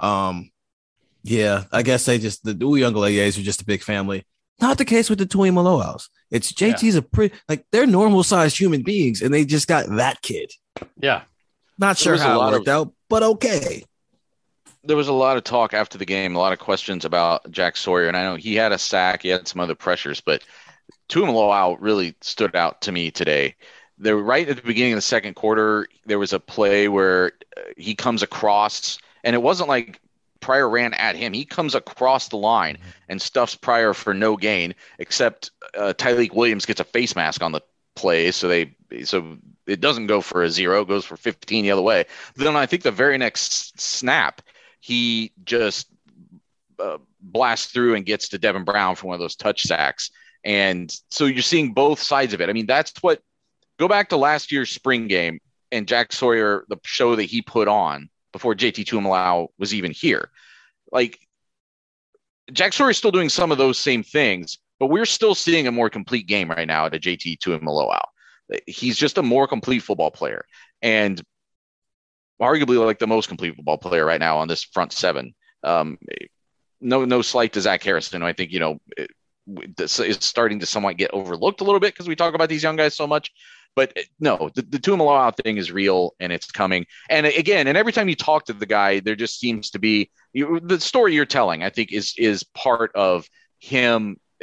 Yeah, I guess the Uiagalelei's are just a big family. Not the case with the Tuimoloaus. It's JT's they're normal sized human beings, and they just got that kid. Yeah. Not sure how it worked out, but okay. There was a lot of talk after the game, a lot of questions about Jack Sawyer, and I know he had a sack, he had some other pressures, but Tuimoloau really stood out to me today. Right at the beginning of the second quarter, there was a play where he comes across, and it wasn't like Pryor ran at him. He comes across the line and stuffs Pryor for no gain, except Tyleik Williams gets a face mask on the play, so it doesn't go for a 0, it goes for 15 the other way. Then I think the very next snap, he just blasts through and gets to Devin Brown for one of those touch sacks. And so you're seeing both sides of it. I mean, go back to last year's spring game and Jack Sawyer, the show that he put on before JT Tuimoloau was even here. Like, Jack Sawyer is still doing some of those same things, but we're still seeing a more complete game right now at a JT Tuimoloau. He's just a more complete football player, and arguably like the most complete football player right now on this front seven. No slight to Zach Harrison. I think, this is starting to somewhat get overlooked a little bit because we talk about these young guys so much. But no, the Tuimoloau thing is real and it's coming. And again, and every time you talk to the guy, there just seems to be the story you're telling, I think, is part of him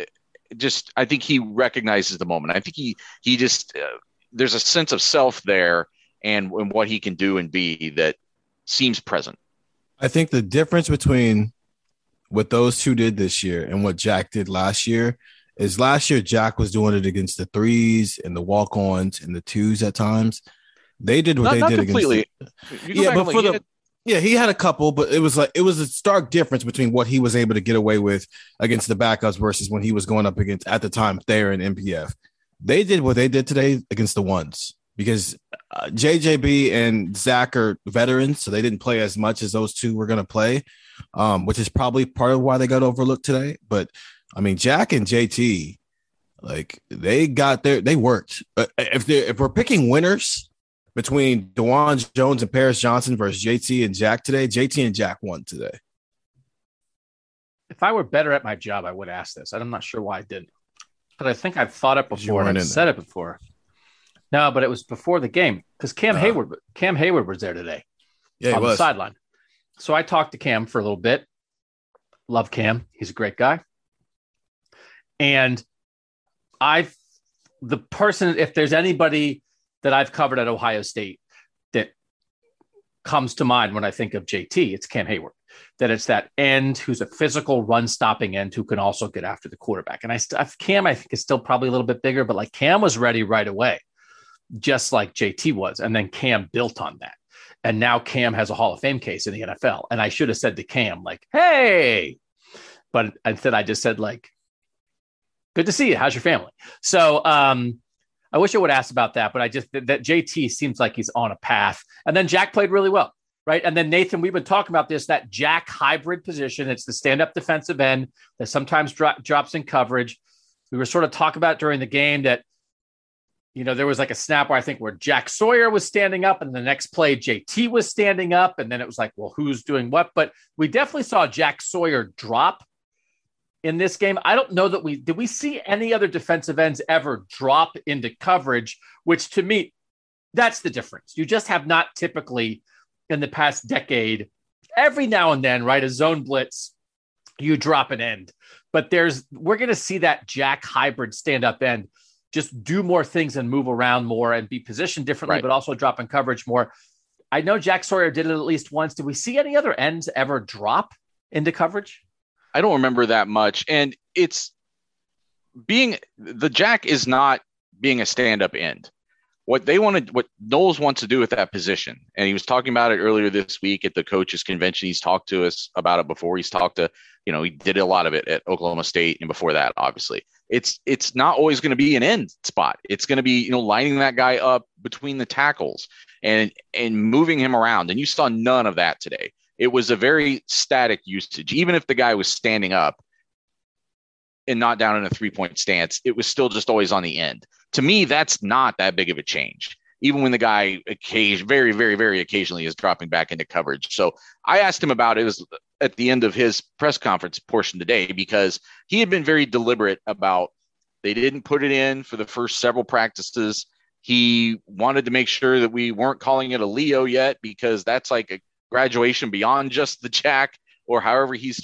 I think he recognizes the moment. I think he just there's a sense of self there and what he can do and be that seems present. I think the difference between what those two did this year and what Jack did last year is last year Jack was doing it against the threes and the walk-ons and the twos at times. They did what they did completely. Against he had a couple, but it was a stark difference between what he was able to get away with against the backups versus when he was going up against at the time Thayer and MPF. They did what they did today against the ones because JJB and Zach are veterans, so they didn't play as much as those two were going to play, which is probably part of why they got overlooked today. But I mean, Jack and JT, like they worked. If we're picking winners between DeJuan Jones and Paris Johnson versus JT and Jack today, JT and Jack won today. If I were better at my job, I would ask this. I'm not sure why I didn't, but I think I've thought it before and I've said it before. No, but it was before the game because Cam Hayward was there today. Yeah, on the sideline. So I talked to Cam for a little bit. Love Cam. He's a great guy. And if there's anybody that I've covered at Ohio State that comes to mind when I think of JT, it's Cam Hayward. That it's that end who's a physical run-stopping end who can also get after the quarterback. And Cam, I think, is still probably a little bit bigger, but like Cam was ready right away, just like JT was. And then Cam built on that. And now Cam has a Hall of Fame case in the NFL. And I should have said to Cam, like, hey, but instead I just said, like, good to see you. How's your family? So, I wish I would ask about that, but that JT seems like he's on a path. And then Jack played really well, right? And then Nathan, we've been talking about this, that Jack hybrid position. It's the stand-up defensive end that sometimes drops in coverage. We were sort of talking about during the game that, there was like a snap where I think where Jack Sawyer was standing up and the next play JT was standing up. And then it was like, well, who's doing what? But we definitely saw Jack Sawyer drop in this game. I don't know that did we see any other defensive ends ever drop into coverage, which to me, that's the difference. You just have not typically in the past decade, every now and then, right? A zone blitz, you drop an end, but we're going to see that Jack hybrid stand up end just do more things and move around more and be positioned differently, right, but also drop in coverage more. I know Jack Sawyer did it at least once. Did we see any other ends ever drop into coverage? I don't remember that much. And the Jack is not being a stand-up end. What Knowles wants to do with that position, and he was talking about it earlier this week at the coaches convention. He's talked to us about it before. He's talked to, he did a lot of it at Oklahoma State and before that, obviously. It's not always going to be an end spot. It's going to be, lining that guy up between the tackles and moving him around. And you saw none of that today. It was a very static usage. Even if the guy was standing up and not down in a 3-point stance, it was still just always on the end. To me, that's not that big of a change, even when the guy very, very, very occasionally is dropping back into coverage. So I asked him about it. It was at the end of his press conference portion today because he had been very deliberate about they didn't put it in for the first several practices. He wanted to make sure that we weren't calling it a Leo yet because that's like a graduation beyond just the Jack or however he's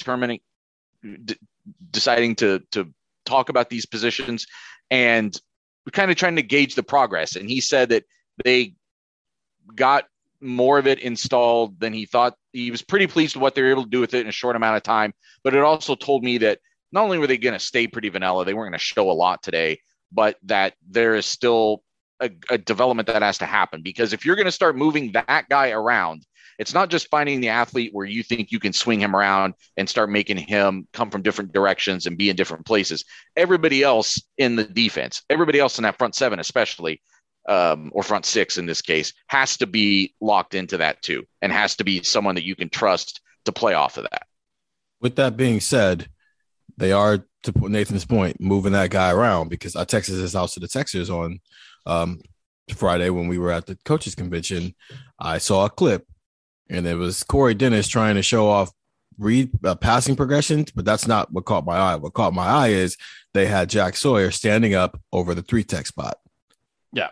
deciding to talk about these positions. And we're kind of trying to gauge the progress. And he said that they got more of it installed than he thought. He was pretty pleased with what they were able to do with it in a short amount of time. But it also told me that not only were they going to stay pretty vanilla, they weren't going to show a lot today, but that there is still a development that has to happen. Because if you're going to start moving that guy around, it's not just finding the athlete where you think you can swing him around and start making him come from different directions and be in different places. Everybody else in the defense, everybody else in that front seven, especially, or front six in this case, has to be locked into that too, and has to be someone that you can trust to play off of that. With that being said, they are, to put Nathan's point, moving that guy around because I texted his house to the Texers on Friday when we were at the coaches convention. I saw a clip and it was Corey Dennis trying to show off passing progressions, but that's not what caught my eye. What caught my eye is they had Jack Sawyer standing up over the 3-tech spot. Yeah.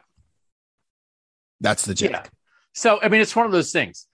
That's the Jack. Yeah. So, I mean, it's one of those things.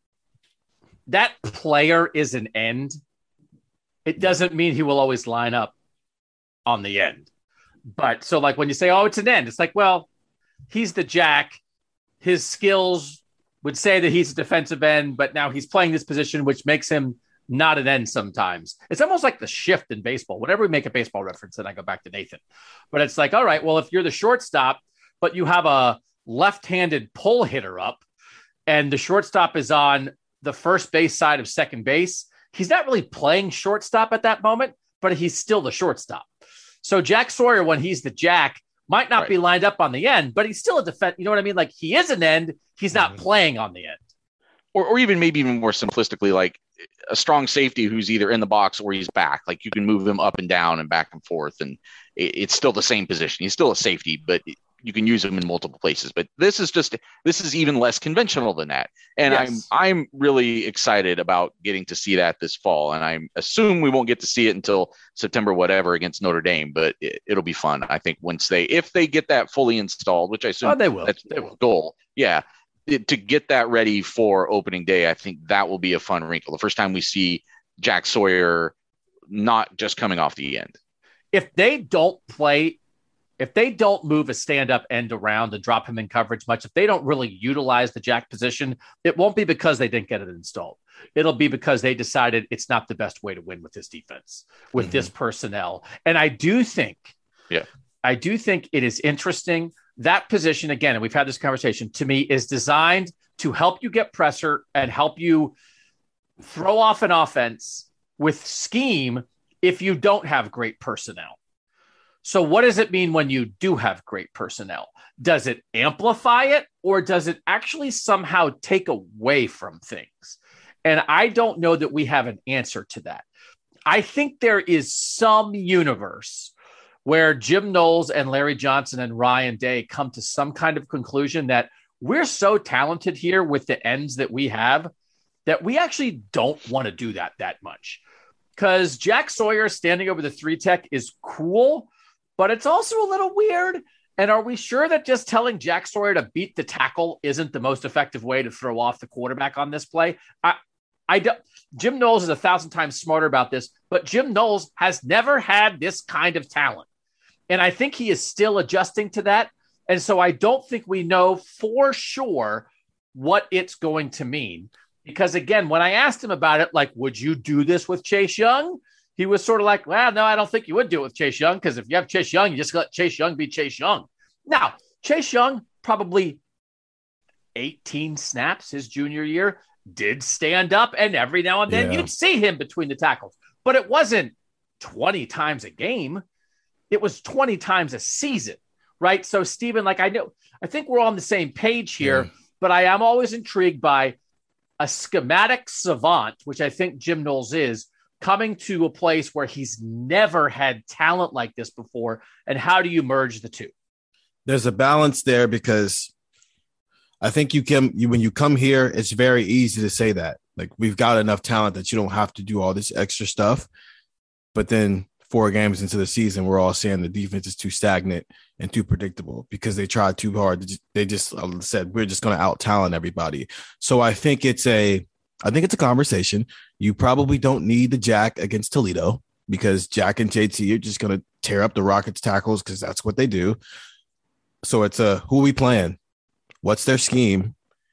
That player is an end. It doesn't mean he will always line up on the end. But so like when you say, oh, it's an end, it's like, well, he's the Jack. His skills would say that he's a defensive end, but now he's playing this position, which makes him not an end sometimes. It's almost like the shift in baseball. Whenever we make a baseball reference, then I go back to Nathan. But it's like, all right, well, if you're the shortstop, but you have a left-handed pull hitter up, and the shortstop is on the first base side of second base, he's not really playing shortstop at that moment, but he's still the shortstop. So Jack Sawyer, when he's the Jack, might not be lined up on the end, but he's still a defense. You know what I mean? Like he is an end. He's not playing on the end. Or even maybe even more simplistically, like a strong safety who's either in the box or he's back. Like you can move him up and down and back and forth, and it's still the same position. He's still a safety, but you can use him in multiple places. But this is even less conventional than that. And yes. I'm really excited about getting to see that this fall. And I assume we won't get to see it until September, whatever, against Notre Dame, but it'll be fun. I think if they get that fully installed, which I assume they will. That's the goal. Yeah. To get that ready for opening day, I think that will be a fun wrinkle. The first time we see Jack Sawyer not just coming off the end. If they don't move a stand-up end around and drop him in coverage much, if they don't really utilize the Jack position, it won't be because they didn't get it installed. It'll be because they decided it's not the best way to win with this defense, with this personnel. And I do think it is interesting. That position, again, and we've had this conversation, to me is designed to help you get pressure and help you throw off an offense with scheme if you don't have great personnel. So what does it mean when you do have great personnel? Does it amplify it, or does it actually somehow take away from things? And I don't know that we have an answer to that. I think there is some universe where Jim Knowles and Larry Johnson and Ryan Day come to some kind of conclusion that we're so talented here with the ends that we have that we actually don't want to do that much. Because Jack Sawyer standing over the 3-tech is cool, but it's also a little weird. And are we sure that just telling Jack Sawyer to beat the tackle isn't the most effective way to throw off the quarterback on this play? Jim Knowles is 1,000 times smarter about this, but Jim Knowles has never had this kind of talent. And I think he is still adjusting to that. And so I don't think we know for sure what it's going to mean. Because again, when I asked him about it, like, would you do this with Chase Young? He was sort of like, well, no, I don't think you would do it with Chase Young, because if you have Chase Young, you just let Chase Young be Chase Young. Now, Chase Young, probably 18 snaps his junior year, did stand up, and every now and then you'd see him between the tackles. But it wasn't 20 times a game. It was 20 times a season, right? So, Stephen, like I think we're on the same page here, but I am always intrigued by a schematic savant, which I think Jim Knowles is, coming to a place where he's never had talent like this before. And how do you merge the two? There's a balance there, because I think when you come here, it's very easy to say that, like, we've got enough talent that you don't have to do all this extra stuff. But then 4 games into the season, we're all saying the defense is too stagnant and too predictable because they tried too hard. They just said, we're just going to out talent everybody. So I think it's a conversation. You probably don't need the Jack against Toledo, because Jack and JT are just going to tear up the Rockets tackles, because that's what they do. So it's who we playing? What's their scheme?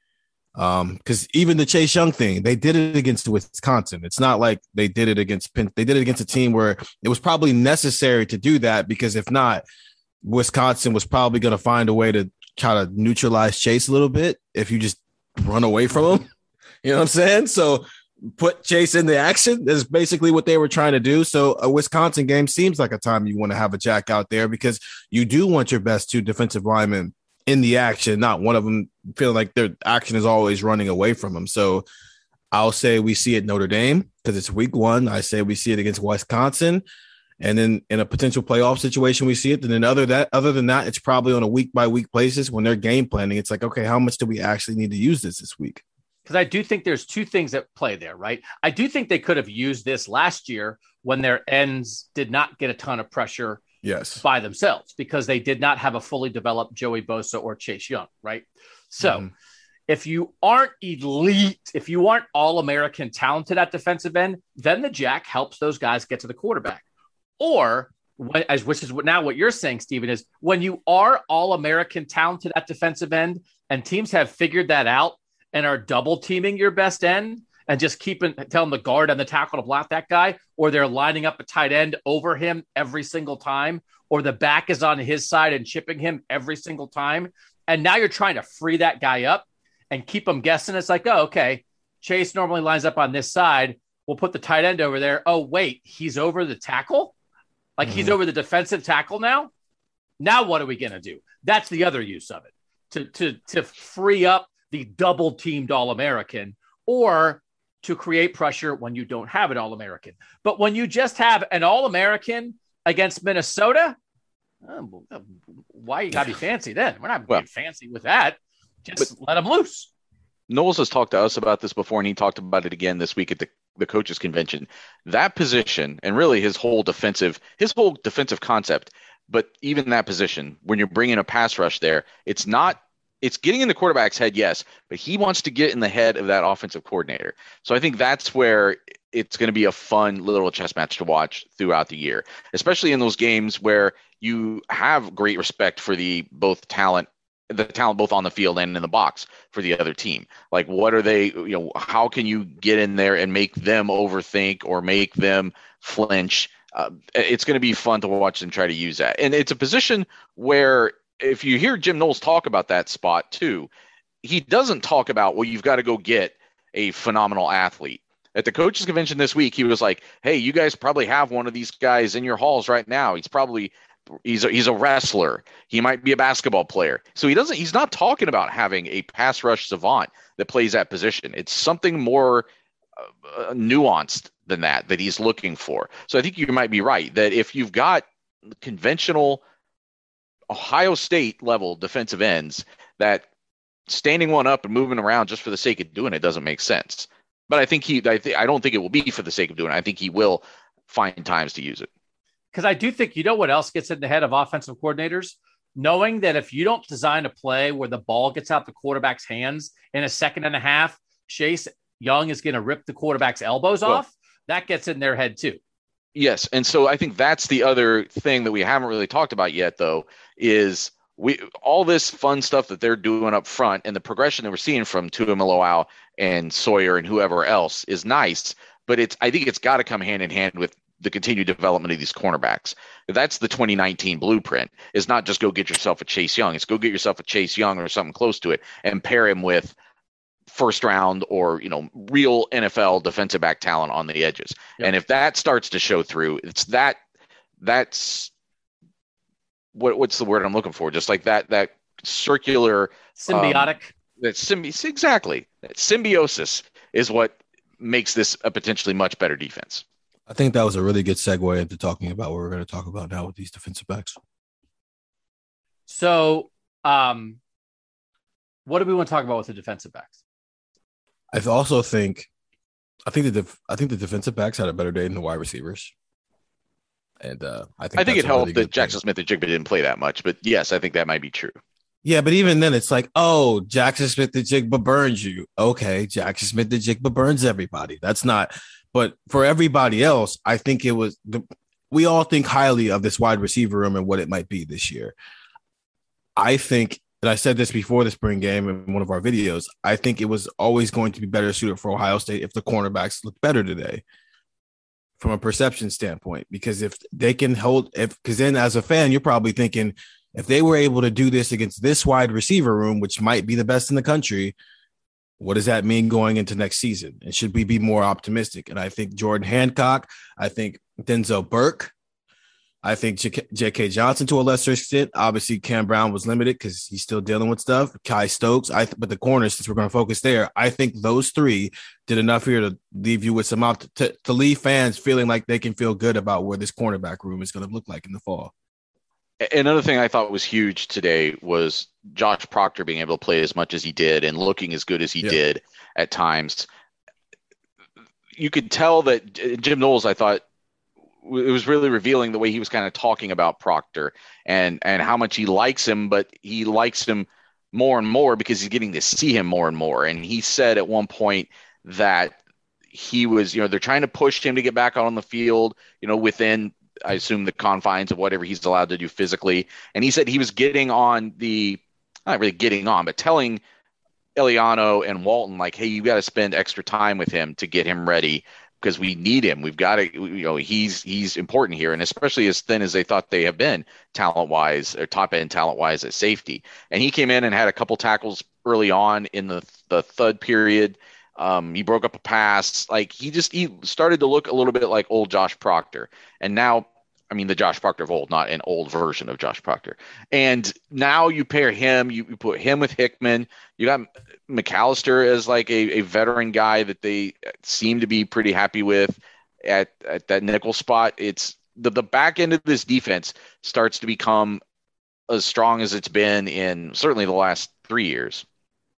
Because even the Chase Young thing, they did it against Wisconsin. It's not like they did it against Penn. They did it against a team where it was probably necessary to do that, because if not, Wisconsin was probably going to find a way to try to neutralize Chase a little bit if you just run away from him. You know what I'm saying? So put Chase in the action is basically what they were trying to do. So a Wisconsin game seems like a time you want to have a Jack out there, because you do want your best 2 defensive linemen in the action, not one of them feeling like their action is always running away from them. So I'll say we see it Notre Dame because it's week 1. I say we see it against Wisconsin. And then in a potential playoff situation, we see it. And then other than that, it's probably on a week by week basis when they're game planning. It's like, okay, how much do we actually need to use this week? Because I do think there's 2 things at play there, right? I do think they could have used this last year when their ends did not get a ton of pressure by themselves, because they did not have a fully developed Joey Bosa or Chase Young, right? So if you aren't elite, if you aren't all-American talented at defensive end, then the Jack helps those guys get to the quarterback. Or which is now what you're saying, Stephen, is when you are All-American talented at defensive end and teams have figured that out and are double teaming your best end and just telling the guard and the tackle to block that guy, or they're lining up a tight end over him every single time, or the back is on his side and chipping him every single time. And now you're trying to free that guy up and keep him guessing. It's like, oh, okay, Chase normally lines up on this side. We'll put the tight end over there. Oh, wait, he's over the tackle? Like he's over the defensive tackle now? Now what are we going to do? That's the other use of it, to free up the double-teamed All-American, or to create pressure when you don't have an All-American. But when you just have an All-American against Minnesota, why you got to be fancy then? We're not being fancy with that. Just let them loose. Knowles has talked to us about this before, and he talked about it again this week at the coaches convention. That position, and really his whole defensive concept, but even that position, when you're bringing a pass rush there, it's getting in the quarterback's head, yes, but he wants to get in the head of that offensive coordinator. So I think that's where it's going to be a fun little chess match to watch throughout the year, especially in those games where you have great respect for the talent both on the field and in the box for the other team. Like, what are they, how can you get in there and make them overthink or make them flinch? It's going to be fun to watch them try to use that. And it's a position where, if you hear Jim Knowles talk about that spot too, he doesn't talk about, well, you've got to go get a phenomenal athlete. At the coaches convention this week, he was like, hey, you guys probably have one of these guys in your halls right now. He's a wrestler. He might be a basketball player. So he's not talking about having a pass rush savant that plays that position. It's something more nuanced than that he's looking for. So I think you might be right that if you've got conventional Ohio State level defensive ends, that standing one up and moving around just for the sake of doing it doesn't make sense. But I don't think it will be for the sake of doing it. I think he will find times to use it. Because I do think, what else gets in the head of offensive coordinators? Knowing that if you don't design a play where the ball gets out the quarterback's hands in a second and a half, Chase Young is going to rip the quarterback's elbows off. That gets in their head too. Yes. And so I think that's the other thing that we haven't really talked about yet, though, is all this fun stuff that they're doing up front and the progression that we're seeing from Tuimoloau and Sawyer and whoever else is nice. But I think it's got to come hand in hand with the continued development of these cornerbacks. That's the 2019 blueprint. Is not just go get yourself a Chase Young. It's go get yourself a Chase Young or something close to it and pair him with first round or, real NFL defensive back talent on the edges. Yep. And if that starts to show through, that's what's the word I'm looking for? Just like that circular symbiotic. Exactly. That symbiosis is what makes this a potentially much better defense. I think that was a really good segue into talking about what we're going to talk about now with these defensive backs. So, what do we want to talk about with the defensive backs? I think the defensive backs had a better day than the wide receivers. And I think it helped that Jackson Smith-Njigba didn't play that much, but yes, I think that might be true. Yeah, but even then, it's like, oh, Jackson Smith-Njigba burns you. Okay, Jackson Smith-Njigba burns everybody. That's not. But for everybody else, I think it was we all think highly of this wide receiver room and what it might be this year. I think, and I said this before the spring game in one of our videos, I think it was always going to be better suited for Ohio State if the cornerbacks looked better today from a perception standpoint, because if they can because then as a fan, you're probably thinking if they were able to do this against this wide receiver room, which might be the best in the country, what does that mean going into next season? And should we be more optimistic? And I think Jordan Hancock, I think Denzel Burke, I think J.K. Johnson to a lesser extent. Obviously, Cam Brown was limited because he's still dealing with stuff. Kai Stokes, but the corners, since we're going to focus there, I think those three did enough here to leave you with some to leave fans feeling like they can feel good about where this cornerback room is going to look like in the fall. Another thing I thought was huge today was Josh Proctor being able to play as much as he did and looking as good as he did at times. You could tell that Jim Knowles, I thought, it was really revealing the way he was kind of talking about Proctor and how much he likes him, but he likes him more and more because he's getting to see him more and more. And he said at one point that he was, they're trying to push him to get back out on the field, within I assume, the confines of whatever he's allowed to do physically. And he said he was getting on not really getting on, but telling Eliano and Walton, like, hey, you got to spend extra time with him to get him ready because we need him. We've got to, he's important here. And especially as thin as they thought they have been talent-wise, or top-end talent-wise at safety. And he came in and had a couple tackles early on in the third period. He broke up a pass. Like, he started to look a little bit like old Josh Proctor. And now, I mean, the Josh Proctor of old, not an old version of Josh Proctor. And now you pair him, you put him with Hickman. You got McAllister as like a veteran guy that they seem to be pretty happy with at that nickel spot. It's the back end of this defense starts to become as strong as it's been in certainly the last 3 years.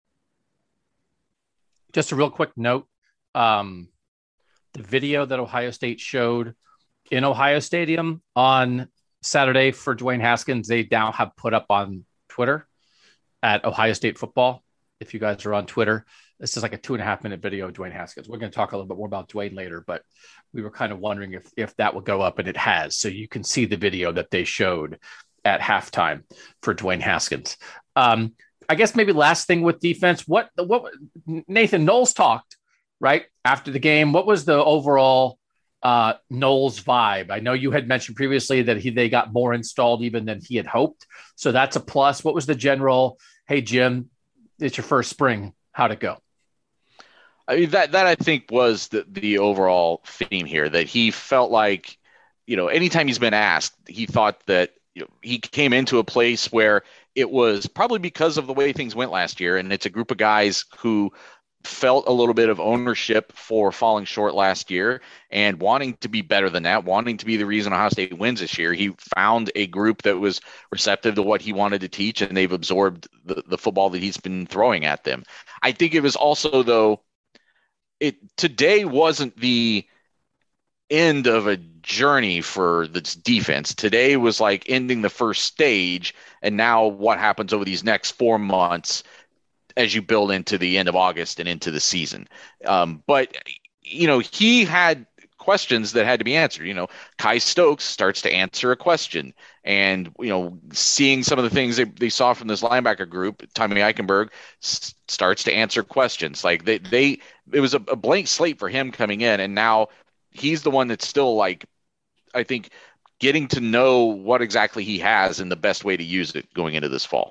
Just a real quick note. The video that Ohio State showed in Ohio Stadium on Saturday for Dwayne Haskins, they now have put up on Twitter at Ohio State Football. If you guys are on Twitter, this is like a 2.5-minute video of Dwayne Haskins. We're going to talk a little bit more about Dwayne later, but we were kind of wondering if that would go up, and it has. So you can see the video that they showed at halftime for Dwayne Haskins. I guess maybe last thing with defense, what Nathan Knowles talked right after the game. What was the overall Knowles vibe? I know you had mentioned previously that they got more installed even than he had hoped. So that's a plus. What was the general, hey, Jim, it's your first spring. How'd it go? I mean, that I think was the overall theme here, that he felt like, anytime he's been asked, he thought that he came into a place where it was probably because of the way things went last year. And it's a group of guys who felt a little bit of ownership for falling short last year and wanting to be better than that, wanting to be the reason Ohio State wins this year. He found a group that was receptive to what he wanted to teach, and they've absorbed the football that he's been throwing at them. I think it was also, though, today wasn't the end of a journey for this defense. Today was like ending the first stage, and now what happens over these next 4 months as you build into the end of August and into the season. But he had questions that had to be answered. Kai Stokes starts to answer a question, and seeing some of the things they saw from this linebacker group, Tommy Eichenberg starts to answer questions. Like it was a blank slate for him coming in, and now he's the one that's still, like, I think, getting to know what exactly he has and the best way to use it going into this fall.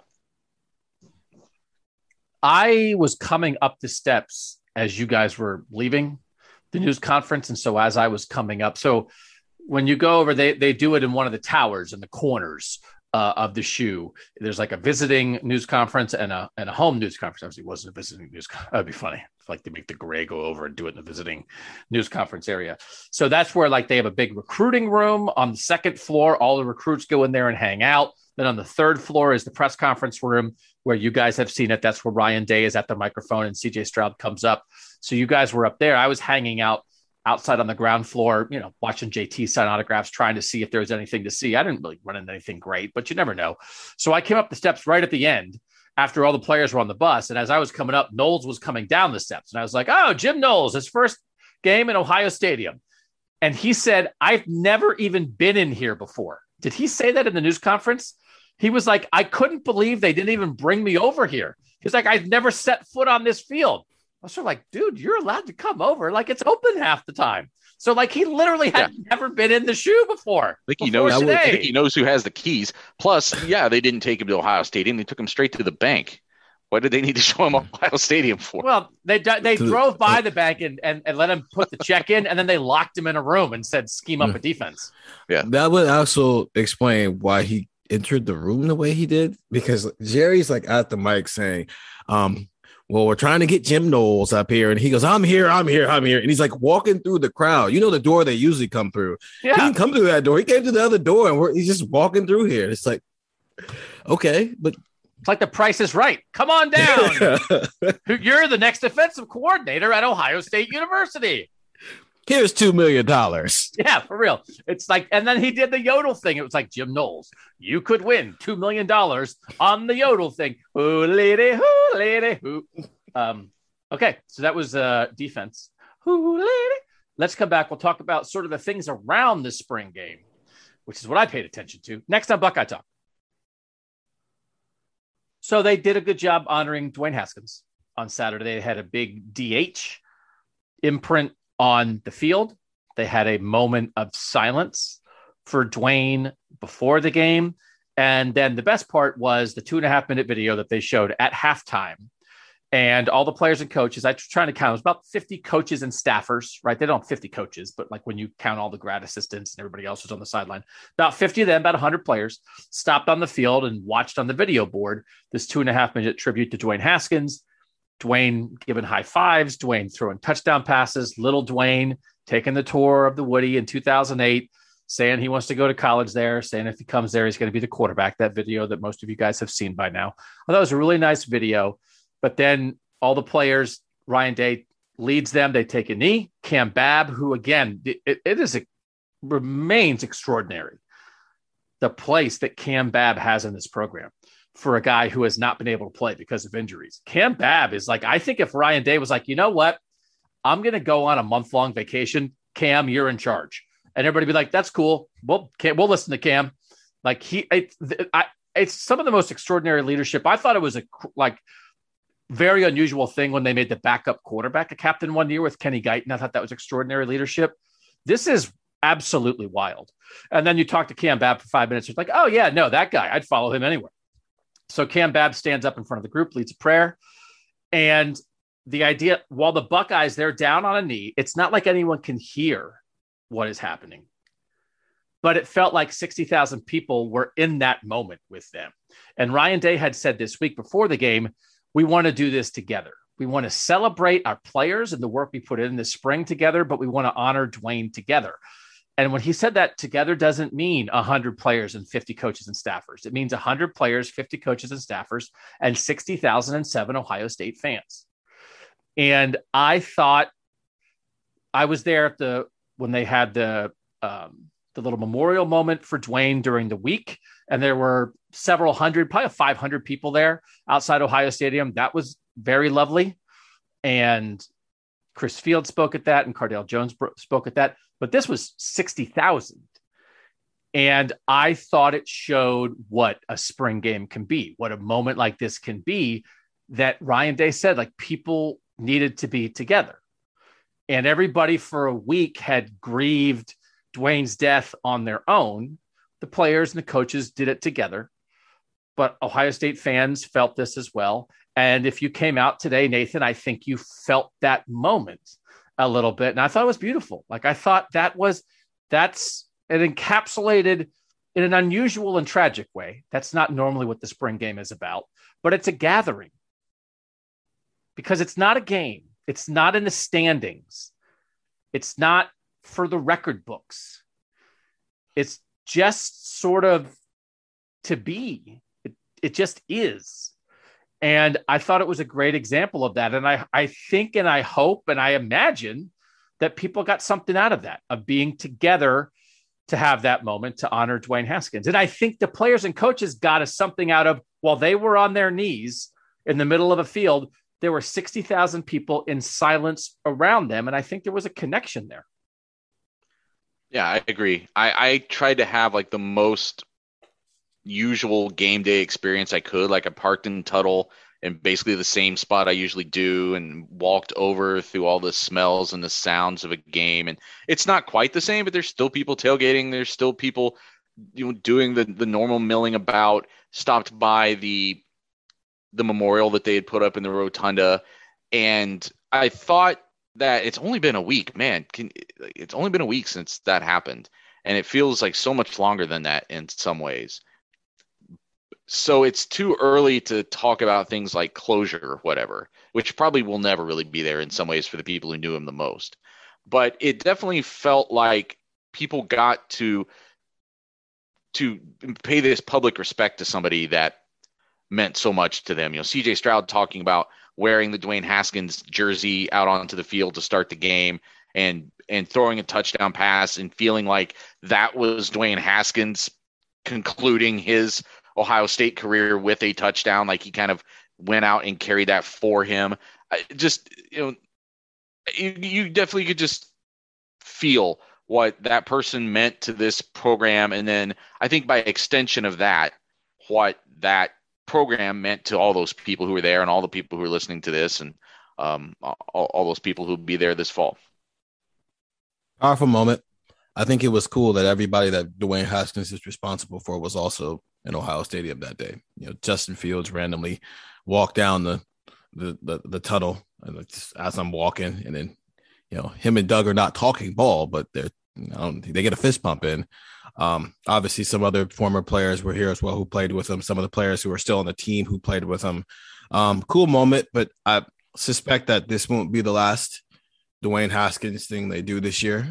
I was coming up the steps as you guys were leaving the news conference. And so as I was coming up, so when you go over, they do it in one of the towers in the corners of the shoe. There's like a visiting news conference and a home news conference. Obviously, it wasn't a visiting news. That'd be funny. It's like they make the gray go over and do it in the visiting news conference area. So that's where, like, they have a big recruiting room on the second floor. All the recruits go in there and hang out. Then on the third floor is the press conference room where you guys have seen it. That's where Ryan Day is at the microphone and CJ Stroud comes up. So you guys were up there. I was hanging out outside on the ground floor, watching JT sign autographs, trying to see if there was anything to see. I didn't really run into anything great, but you never know. So I came up the steps right at the end after all the players were on the bus. And as I was coming up, Knowles was coming down the steps. And I was like, oh, Jim Knowles, his first game in Ohio Stadium. And he said, I've never even been in here before. Did he say that in the news conference? He was like, I couldn't believe they didn't even bring me over here. He's like, I've never set foot on this field. I was sort of like, dude, you're allowed to come over. Like, it's open half the time. So, like, he literally had never been in the shoe before. I think he knows who has the keys. Plus, they didn't take him to Ohio Stadium. They took him straight to the bank. What did they need to show him Ohio Stadium for? Well, they drove by the bank and let him put the check in, and then they locked him in a room and said, scheme up a defense. Yeah, that would also explain why he entered the room the way he did, because Jerry's like at the mic saying, well, we're trying to get Jim Knowles up here. And he goes, I'm here. And he's like walking through the crowd. The door they usually come through. Yeah. He didn't come through that door. He came to the other door, and he's just walking through here. It's like, okay, but it's like The Price is Right. Come on down. You're the next defensive coordinator at Ohio State University. Here's $2 million. Yeah, for real. It's like, and then he did the yodel thing. It was like, Jim Knowles, you could win $2 million on the yodel thing. Ooh, lady, hoo. Okay, so that was defense. Ooh, lady. Let's come back. We'll talk about sort of the things around the spring game. which is what I paid attention to. Next on Buckeye Talk. So they did a good job honoring Dwayne Haskins on Saturday. They had a big DH imprint on the field. They had a moment of silence for Dwayne before the game. And then the best part was the 2.5-minute video that they showed at halftime. And all the players and coaches, I was trying to count, it was about 50 coaches and staffers, right? They don't have 50 coaches, but like when you count all the grad assistants and everybody else who's on the sideline, about 50 of them, about 100 players stopped on the field and watched on the video board this 2.5-minute tribute to Dwayne Haskins. Dwayne giving high fives, Dwayne throwing touchdown passes, little Dwayne taking the tour of the Woody in 2008, saying he wants to go to college there, saying if he comes there, he's going to be the quarterback. That video that most of you guys have seen by now. I thought it was a really nice video. But then all the players, Ryan Day leads them. They take a knee. Cam Babb, who again, remains extraordinary. The place that Cam Babb has in this program for a guy who has not been able to play because of injuries. Cam Babb is like, I think if Ryan Day was like, you know what, I'm going to go on a month-long vacation. Cam, you're in charge. And everybody be like, that's cool. We'll listen to Cam. Like it's some of the most extraordinary leadership. I thought it was very unusual thing when they made the backup quarterback a captain one year with Kenny Guyton. I thought that was extraordinary leadership. This is absolutely wild. And then you talk to Cam Babb for 5 minutes. It's like, oh yeah, no, that guy, I'd follow him anywhere. So Cam Babb stands up in front of the group, leads a prayer. And the idea, while the Buckeyes, they're down on a knee, it's not like anyone can hear what is happening. But it felt like 60,000 people were in that moment with them. And Ryan Day had said this week before the game, we want to do this together. We want to celebrate our players and the work we put in this spring together, but we want to honor Dwayne together. And when he said that together doesn't mean 100 players and 50 coaches and staffers. It means 100 players, 50 coaches and staffers, and 60,007 Ohio State fans. And I thought I was there when they had the little memorial moment for Dwayne during the week. And there were several hundred, probably 500 people there outside Ohio Stadium. That was very lovely. And Chris Field spoke at that and Cardale Jones spoke at that. But this was 60,000. And I thought it showed what a spring game can be, what a moment like this can be, that Ryan Day said, like, people needed to be together. And everybody for a week had grieved Dwayne's death on their own. The players and the coaches did it together. But Ohio State fans felt this as well. And if you came out today, Nathan, I think you felt that moment a little bit. And I thought it was beautiful. Like, I thought that's it encapsulated in an unusual and tragic way. That's not normally what the spring game is about, but it's a gathering because it's not a game. It's not in the standings. It's not for the record books. It's just sort of to be. It just is. And I thought it was a great example of that. And I think and I hope and I imagine that people got something out of that, of being together to have that moment to honor Dwayne Haskins. And I think the players and coaches got something out of, while they were on their knees in the middle of a field, there were 60,000 people in silence around them. And I think there was a connection there. Yeah, I agree. I tried to have like the most usual game day experience I could. Like, I parked in Tuttle in basically the same spot I usually do and walked over through all the smells and the sounds of a game. And it's not quite the same, but there's still people tailgating. There's still people doing the normal milling about. Stopped by the memorial that they had put up in the rotunda. And I thought that it's only been a week, man. It's only been a week since that happened. And it feels like so much longer than that in some ways. So it's too early to talk about things like closure or whatever, which probably will never really be there in some ways for the people who knew him the most. But it definitely felt like people got to pay this public respect to somebody that meant so much to them. You know, CJ Stroud talking about wearing the Dwayne Haskins jersey out onto the field to start the game and throwing a touchdown pass and feeling like that was Dwayne Haskins concluding his Ohio State career with a touchdown. Like, he kind of went out and carried that for him. Just, you definitely could just feel what that person meant to this program, and then I think by extension of that, what that program meant to all those people who were there and all the people who are listening to this, and all those people who'll be there this fall. Powerful moment. I think it was cool that everybody that Dwayne Haskins is responsible for was also in Ohio Stadium that day. Justin Fields randomly walked down the tunnel, and just as I'm walking, and then him and Doug are not talking ball, but they get a fist pump in. Obviously, some other former players were here as well who played with him. Some of the players who are still on the team who played with him. Cool moment, but I suspect that this won't be the last Dwayne Haskins thing they do this year.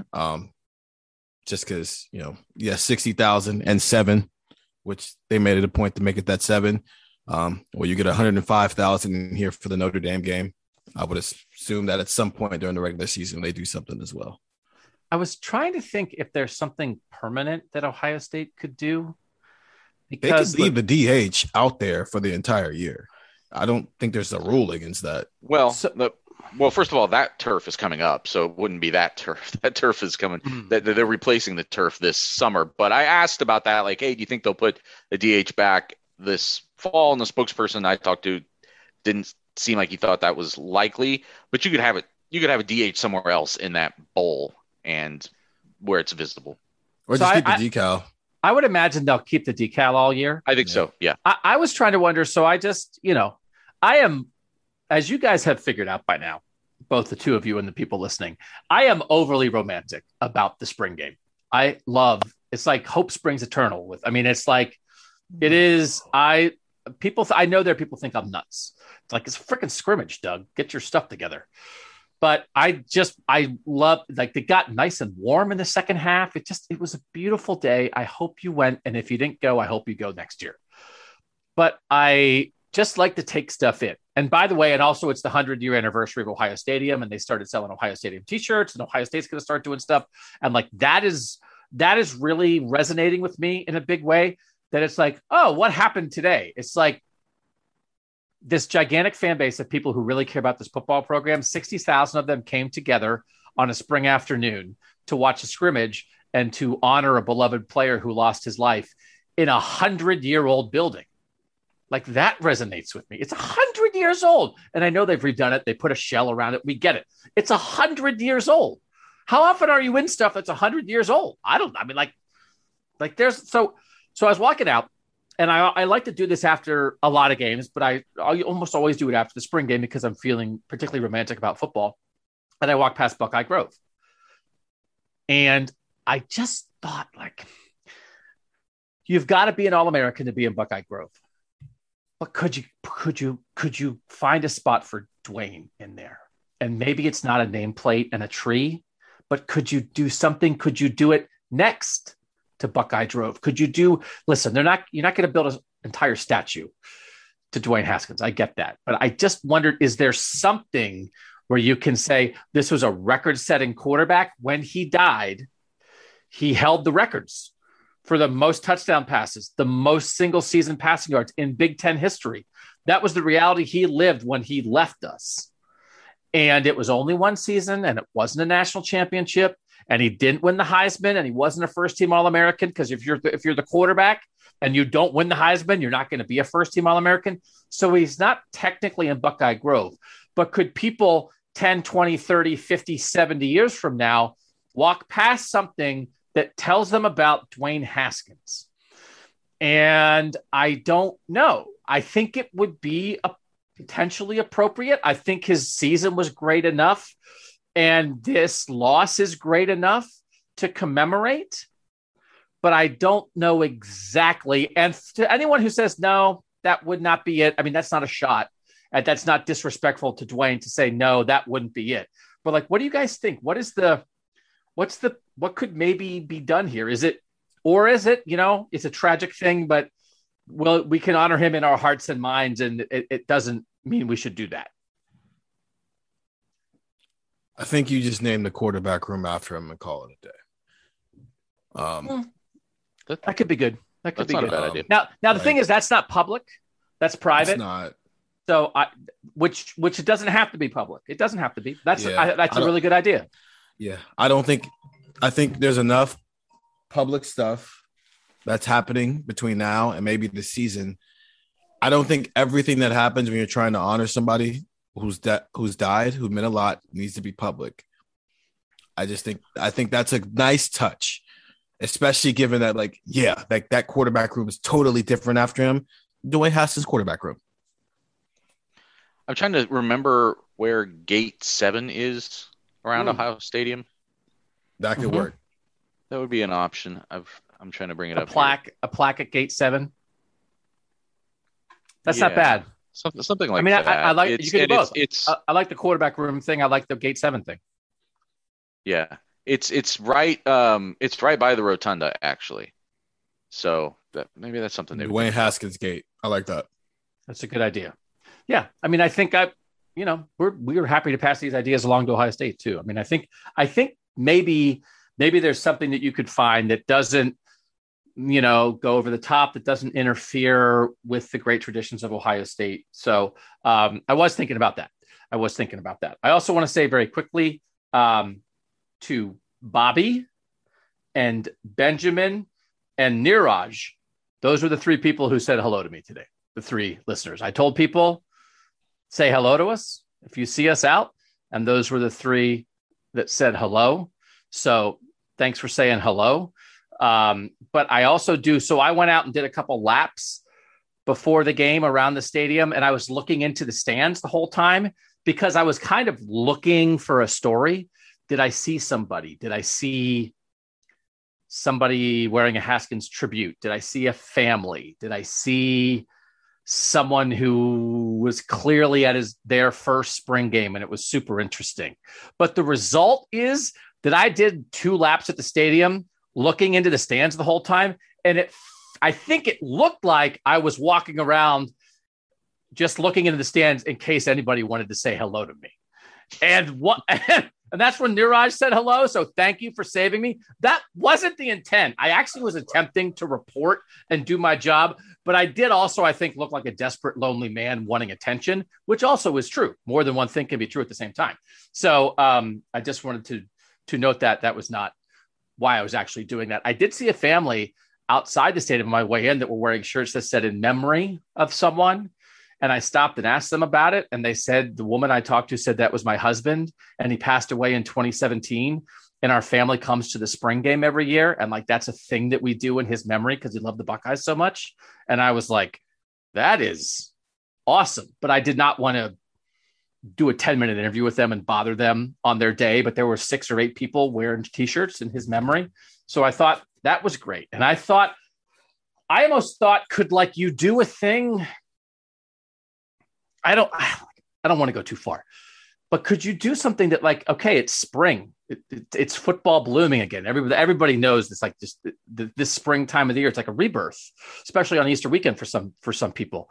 Just because, 60,000 and 7, which they made it a point to make it that 7. Well, you get 105,000 in here for the Notre Dame game. I would assume that at some point during the regular season, they do something as well. I was trying to think if there's something permanent that Ohio State could do. Because they could leave the DH out there for the entire year. I don't think there's a rule against that. Well, Well, first of all, that turf is coming up, so it wouldn't be that turf. That turf is coming. They're replacing the turf this summer. But I asked about that, like, hey, do you think they'll put the DH back this fall? And the spokesperson I talked to didn't seem like he thought that was likely. But you could have it. You could have a DH somewhere else in that bowl and where it's visible, or just keep the decal. I would imagine they'll keep the decal all year. I think so. Yeah. I was trying to wonder. So I just, I am, as you guys have figured out by now, both the two of you and the people listening, I am overly romantic about the spring game. It's like hope springs eternal it's like, it is. I know there are people think I'm nuts. It's like, it's a freaking scrimmage, Doug, get your stuff together. But I love, like, they got nice and warm in the second half. It was a beautiful day. I hope you went. And if you didn't go, I hope you go next year. But I just like to take stuff in. And by the way, and also it's the 100-year anniversary of Ohio Stadium, and they started selling Ohio Stadium t-shirts, and Ohio State's going to start doing stuff. And like, that is really resonating with me in a big way, that it's like, oh, what happened today? It's like this gigantic fan base of people who really care about this football program. 60,000 of them came together on a spring afternoon to watch a scrimmage and to honor a beloved player who lost his life in a 100-year-old building. Like, that resonates with me. It's 100 years old. And I know they've redone it. They put a shell around it. We get it. It's 100 years old. How often are you in stuff that's 100 years old? So I was walking out, and I like to do this after a lot of games, but I almost always do it after the spring game because I'm feeling particularly romantic about football. And I walked past Buckeye Grove. And I just thought, like, you've got to be an All-American to be in Buckeye Grove. But could you find a spot for Dwayne in there? And maybe it's not a nameplate and a tree, but could you do something? Could you do it next to Buckeye Grove? You're not going to build an entire statue to Dwayne Haskins. I get that. But I just wondered, is there something where you can say this was a record-setting quarterback? When he died, he held the records for the most touchdown passes, the most single-season passing yards in Big Ten history. That was the reality he lived when he left us. And it was only one season, and it wasn't a national championship, and he didn't win the Heisman, and he wasn't a first-team All-American, because if you're the quarterback and you don't win the Heisman, you're not going to be a first-team All-American. So he's not technically in Buckeye Grove. But could people 10, 20, 30, 50, 70 years from now walk past something that tells them about Dwayne Haskins? And I don't know. I think it would be potentially appropriate. I think his season was great enough, and this loss is great enough to commemorate, but I don't know exactly. And to anyone who says, no, that would not be it, that's not a shot. And that's not disrespectful to Dwayne to say, no, that wouldn't be it. But like, what do you guys think? What could maybe be done here? Is it, it's a tragic thing, but we can honor him in our hearts and minds, and it doesn't mean we should do that. I think you just name the quarterback room after him and call it a day. That could be good. That's not a bad idea. Now the thing is, that's not public. That's private. It's not. So which it doesn't have to be public. It doesn't have to be. That's a really good idea. Yeah. I don't think I think there's enough public stuff that's happening between now and maybe the season. I don't think everything that happens when you're trying to honor somebody who's died, who meant a lot, needs to be public. I think that's a nice touch, especially given that, like, yeah, like that quarterback room is totally different after him. Dwayne Haskins' quarterback room. I'm trying to remember where Gate 7 is around Ohio Stadium. That could work. That would be an option. I'm trying to bring it up. A plaque at Gate 7. That's not bad. Something like that. I like you can do both. I like the quarterback room thing. I like the Gate 7 thing. Yeah, it's right. It's right by the rotunda, actually. So maybe that's something. Dwayne Haskins Gate. I like that. That's a good idea. Yeah, I mean, I think we're happy to pass these ideas along to Ohio State too. I mean, I think maybe there's something that you could find that doesn't, go over the top, that doesn't interfere with the great traditions of Ohio State. So I was thinking about that. I also want to say very quickly to Bobby and Benjamin and Niraj, those were the three people who said hello to me today. The three listeners. I told people, say hello to us if you see us out. And those were the three that said hello. So thanks for saying hello. But I also do. So I went out and did a couple laps before the game around the stadium. And I was looking into the stands the whole time because I was kind of looking for a story. Did I see somebody? Did I see somebody wearing a Haskins tribute? Did I see a family? Did I see someone who was clearly at their first spring game? And it was super interesting. But the result is that I did 2 laps at the stadium looking into the stands the whole time. And I think it looked like I was walking around just looking into the stands in case anybody wanted to say hello to me. And and that's when Niraj said hello. So thank you for saving me. That wasn't the intent. I actually was attempting to report and do my job, but I did also, I think, look like a desperate, lonely man wanting attention, which also is true. More than one thing can be true at the same time. So I just wanted to note that was not why I was actually doing that. I did see a family outside the stadium on my way in that were wearing shirts that said in memory of someone. And I stopped and asked them about it. And they said, the woman I talked to said that was my husband. And he passed away in 2017. And our family comes to the spring game every year. And like, that's a thing that we do in his memory because he loved the Buckeyes so much. And I was like, that is awesome. But I did not want to do a 10-minute interview with them and bother them on their day. But there were 6 or 8 people wearing t-shirts in his memory. So I thought that was great. And I almost thought, could like you do a thing? I don't want to go too far, but could you do something that like, okay, it's spring, it's football blooming again. Everybody knows this, like just this spring time of the year. It's like a rebirth, especially on Easter weekend for some people.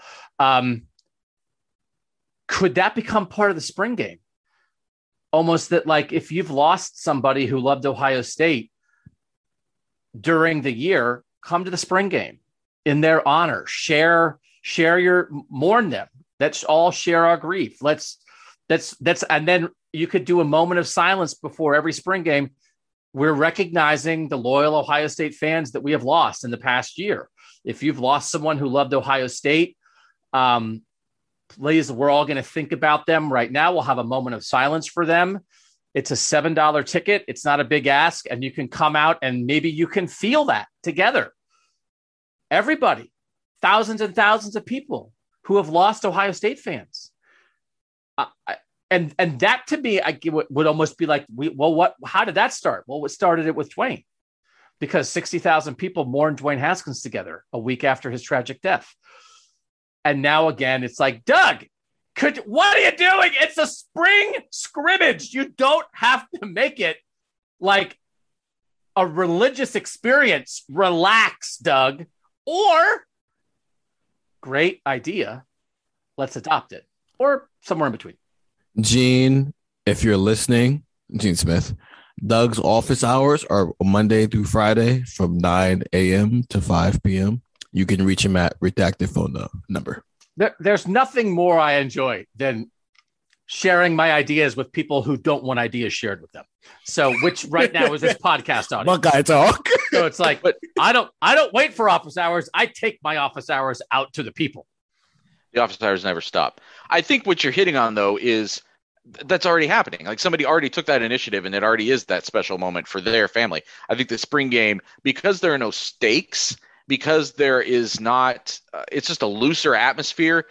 Could that become part of the spring game? Almost that like if you've lost somebody who loved Ohio State during the year, come to the spring game in their honor, mourn them. Let's all share our grief. And then you could do a moment of silence before every spring game. We're recognizing the loyal Ohio State fans that we have lost in the past year. If you've lost someone who loved Ohio State, please, we're all going to think about them right now. We'll have a moment of silence for them. It's a $7 ticket. It's not a big ask. And you can come out and maybe you can feel that together. Everybody, thousands and thousands of people who have lost Ohio State fans. And that to me, would almost be like, how did that start? Well, what started it with Dwayne? Because 60,000 people mourned Dwayne Haskins together a week after his tragic death. And now again, it's like, Doug, what are you doing? It's a spring scrimmage. You don't have to make it like a religious experience. Relax, Doug. Or great idea. Let's adopt it. Or somewhere in between. Gene, if you're listening, Gene Smith, Doug's office hours are Monday through Friday from 9 a.m. to 5 p.m. You can reach him at redacted phone number. There's nothing more I enjoy than sharing my ideas with people who don't want ideas shared with them. So, which right now is this podcast audience. Buckeye Talk. So it's like, but I don't wait for office hours. I take my office hours out to the people. The office hours never stop. I think what you're hitting on, though, is that's already happening. Like somebody already took that initiative, and it already is that special moment for their family. I think the spring game, because there are no stakes, because there is not, it's just a looser atmosphere.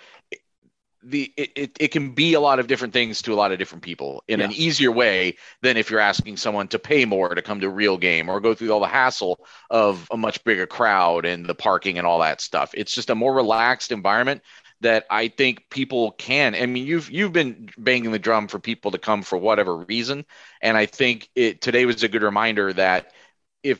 It can be a lot of different things to a lot of different people in an easier way than if you're asking someone to pay more to come to a real game or go through all the hassle of a much bigger crowd and the parking and all that stuff. It's just a more relaxed environment that I think people can. I mean, you've been banging the drum for people to come for whatever reason, and I think today was a good reminder that even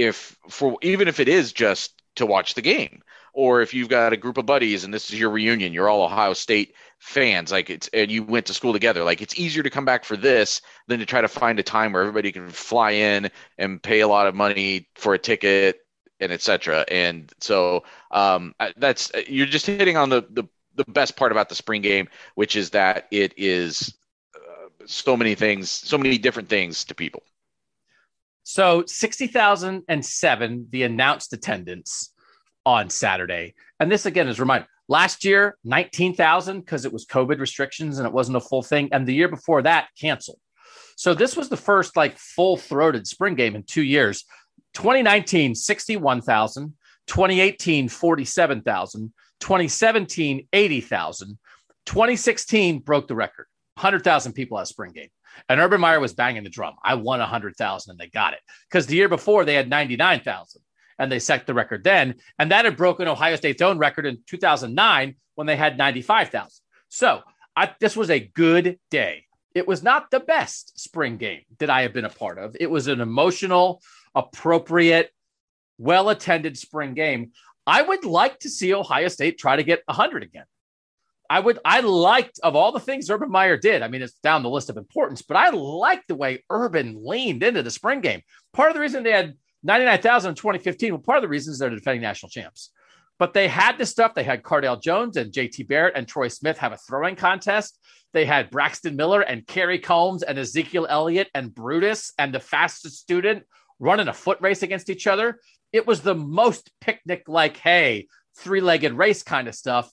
if it is just to watch the game, or if you've got a group of buddies and this is your reunion, you're all Ohio State fans, and you went to school together, like it's easier to come back for this than to try to find a time where everybody can fly in and pay a lot of money for a ticket and et cetera. And so that's, you're just hitting on the best part about the spring game, which is that it is so many different things to people. So 60,007, the announced attendance on Saturday. And this again is a reminder. Last year, 19,000 because it was COVID restrictions and it wasn't a full thing. And the year before that, canceled. So this was the first like full-throated spring game in 2 years. 2019, 61,000. 2018, 47,000. 2017, 80,000. 2016 broke the record. 100,000 people at a spring game. And Urban Meyer was banging the drum. I won 100,000 and they got it. Because the year before they had 99,000. And they set the record then. And that had broken Ohio State's own record in 2009 when they had 95,000. So this was a good day. It was not the best spring game that I have been a part of. It was an emotional, appropriate, well-attended spring game. I would like to see Ohio State try to get 100 again. I liked, of all the things Urban Meyer did, I mean, it's down the list of importance, but I liked the way Urban leaned into the spring game. Part of the reason they had 99,000 in 2015. Well, part of the reason is they're the defending national champs. But they had this stuff. They had Cardale Jones and JT Barrett and Troy Smith have a throwing contest. They had Braxton Miller and Kerry Combs and Ezekiel Elliott and Brutus and the fastest student running a foot race against each other. It was the most picnic-like, hey, three-legged race kind of stuff.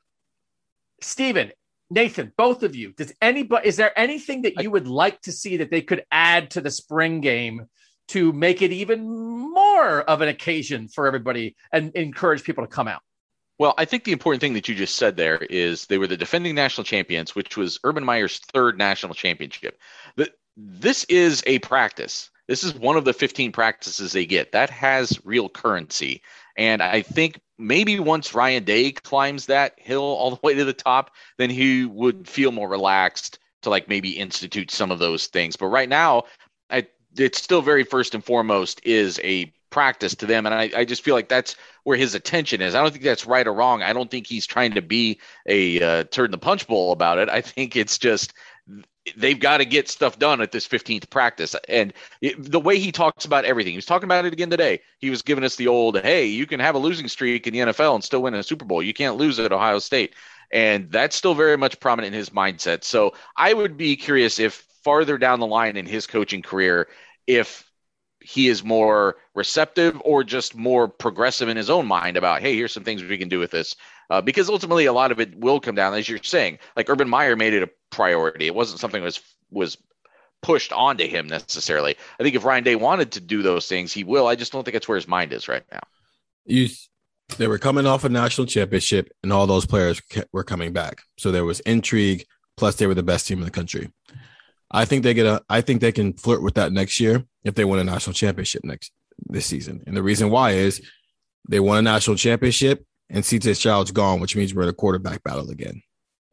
Steven, Nathan, both of you, is there anything that you would like to see that they could add to the spring game to make it even more of an occasion for everybody and encourage people to come out? Well, I think the important thing that you just said there is they were the defending national champions, which was Urban Meyer's third national championship. This is a practice. This is one of the 15 practices they get. That has real currency. And I think maybe once Ryan Day climbs that hill all the way to the top, then he would feel more relaxed to like maybe institute some of those things. But right now, it's still very first and foremost is a practice to them. And I just feel like that's where his attention is. I don't think that's right or wrong. I don't think he's trying to be a turd in the punch bowl about it. I think it's just they've got to get stuff done at this 15th practice. And the way he talks about everything, he was talking about it again today. He was giving us the old, hey, you can have a losing streak in the NFL and still win a Super Bowl. You can't lose at Ohio State. And that's still very much prominent in his mindset. So I would be curious if farther down the line in his coaching career, if he is more receptive or just more progressive in his own mind about, hey, here's some things we can do with this. Because ultimately a lot of it will come down, as you're saying, like Urban Meyer made it a priority. It wasn't something that was pushed onto him necessarily. I think if Ryan Day wanted to do those things, he will. I just don't think that's where his mind is right now. They were coming off a national championship and all those players were coming back. So there was intrigue, plus they were the best team in the country. I think they can flirt with that next year if they win a national championship this season. And the reason why is they won a national championship and C.J. Stroud's gone, which means we're in a quarterback battle again.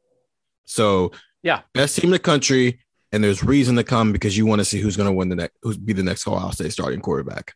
So yeah, best team in the country, and there's reason to come because you want to see who's going to win who's be the next Ohio State starting quarterback.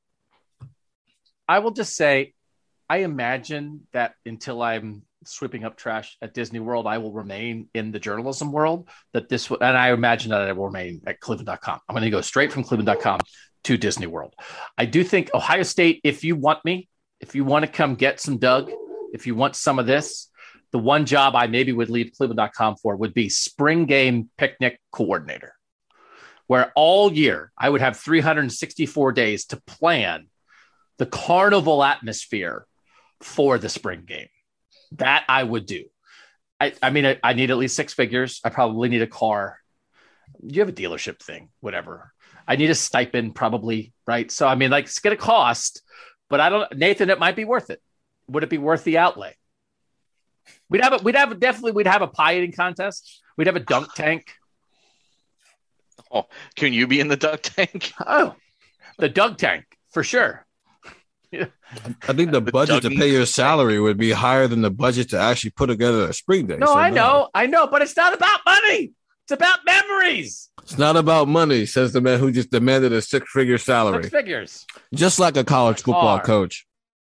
I will just say, I imagine that until I'm sweeping up trash at Disney World, I will remain in the journalism world. And I imagine that I will remain at Cleveland.com. I'm going to go straight from Cleveland.com to Disney World. I do think Ohio State, if you want me, if you want to come get some Doug, if you want some of this, the one job I maybe would leave Cleveland.com for would be spring game picnic coordinator, where all year I would have 364 days to plan the carnival atmosphere for the spring game. That I would do. I mean, I need at least six figures. I probably need a car. You have a dealership thing, whatever. I need a stipend probably, right? So, I mean, like, it's going to cost, but Nathan, it might be worth it. Would it be worth the outlay? We'd have a pie eating contest. We'd have a dunk tank. Oh, can you be in the dunk tank? Oh, the dunk tank for sure. I think the budget to pay your salary would be higher than the budget to actually put together a spring day. No, so I know, but it's not about money. It's about memories. It's not about money, says the man who just demanded a six-figure salary. Six figures. Just like a college football coach.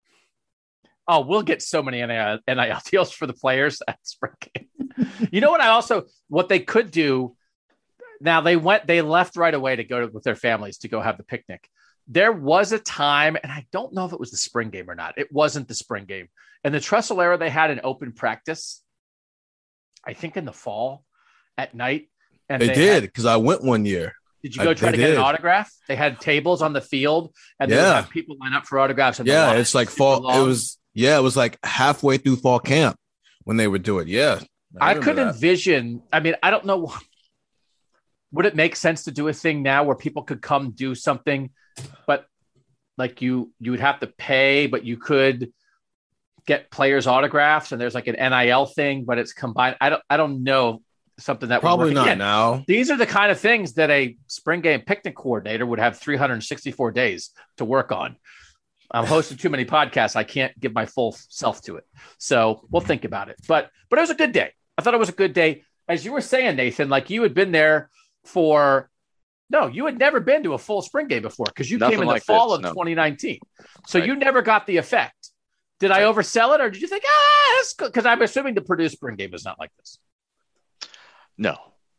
Oh, we'll get so many NIL deals for the players at spring game. You know what they could do now, they left right away to go with their families to go have the picnic. There was a time, and I don't know if it was the spring game or not. It wasn't the spring game. In the Tressel era, they had an open practice, I think in the fall at night. And they did, because I went one year. Did you go try to get an autograph? They had tables on the field, and they would have people line up for autographs. And it's like fall. Long. It was like halfway through fall camp when they would do it. Yeah. I could envision, I mean, I don't know. Would it make sense to do a thing now where people could come do something, but like you would have to pay, but you could get players' autographs, and there's like an NIL thing, but it's combined. I don't know, something that probably would not again, now. These are the kind of things that a spring game picnic coordinator would have 364 days to work on. I'm hosting too many podcasts. I can't give my full self to it. So we'll think about it. But it was a good day. I thought it was a good day. As you were saying, Nathan, like you had been there you had never been to a full spring game before because you came in the fall of 2019. So you never got the effect. Did I oversell it, or did you think, that's good? Because I'm assuming the Purdue spring game is not like this. No.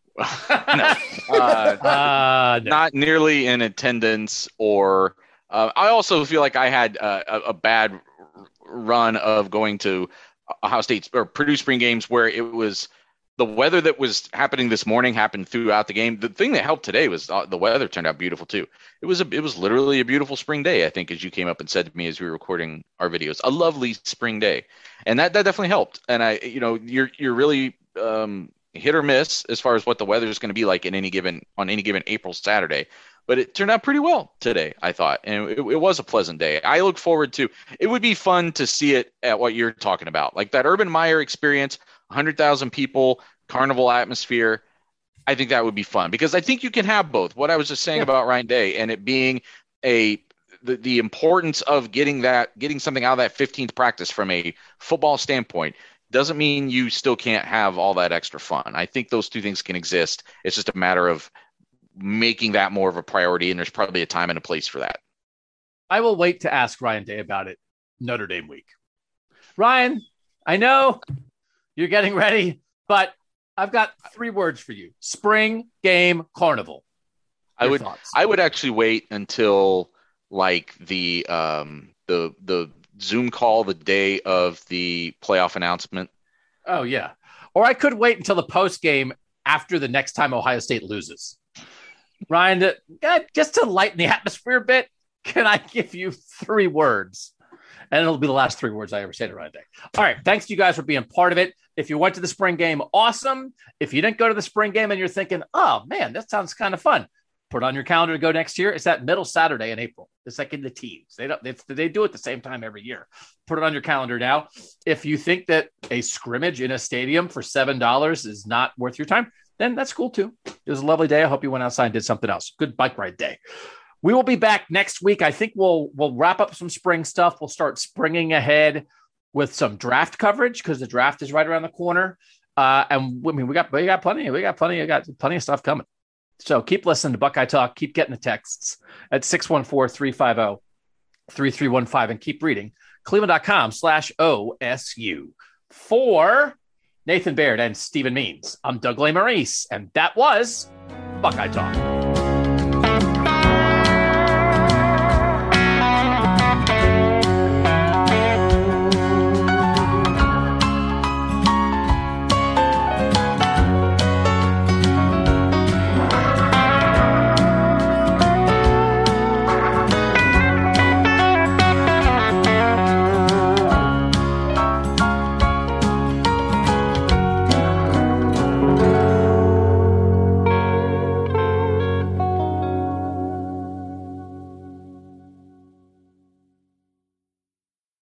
Not nearly in attendance or I also feel like I had a bad run of going to Ohio State or Purdue spring games where it was the weather that was happening this morning happened throughout the game. The thing that helped today was the weather turned out beautiful too. It was literally a beautiful spring day. I think, as you came up and said to me as we were recording our videos, a lovely spring day, and that definitely helped. And you're really hit or miss as far as what the weather is going to be like on any given April Saturday. But it turned out pretty well today, I thought. And it was a pleasant day. I look forward to it. Would be fun to see it at what you're talking about, like that Urban Meyer experience, 100,000 people, carnival atmosphere. I think that would be fun because I think you can have both. What I was just saying about Ryan Day and it being the importance of getting something out of that 15th practice from a football standpoint doesn't mean you still can't have all that extra fun. I think those two things can exist. It's just a matter of making that more of a priority, and there's probably a time and a place for that. I will wait to ask Ryan Day about it Notre Dame week. Ryan, I know you're getting ready, but I've got 3 words for you. Spring game carnival. I would actually wait until like the Zoom call the day of the playoff announcement. Oh yeah. Or I could wait until the post game after the next time Ohio State loses. Ryan, just to lighten the atmosphere a bit, can I give you 3 words? And it'll be the last 3 words I ever say to Ryan Day. All right. Thanks to you guys for being part of it. If you went to the spring game, awesome. If you didn't go to the spring game and you're thinking, oh man, that sounds kind of fun, put it on your calendar to go next year. It's that middle Saturday in April. It's like in the teens. They do it the same time every year. Put it on your calendar now. If you think that a scrimmage in a stadium for $7 is not worth your time, then that's cool too. It was a lovely day. I hope you went outside and did something else. Good bike ride day. We will be back next week. I think we'll wrap up some spring stuff. We'll start springing ahead with some draft coverage because the draft is right around the corner. And I mean, we got plenty of stuff coming. So keep listening to Buckeye Talk. Keep getting the texts at 614-350-3315 and keep reading cleveland.com/OSU. For Nathan Baird and Stephen Means, I'm Doug Lesmerises, and that was Buckeye Talk.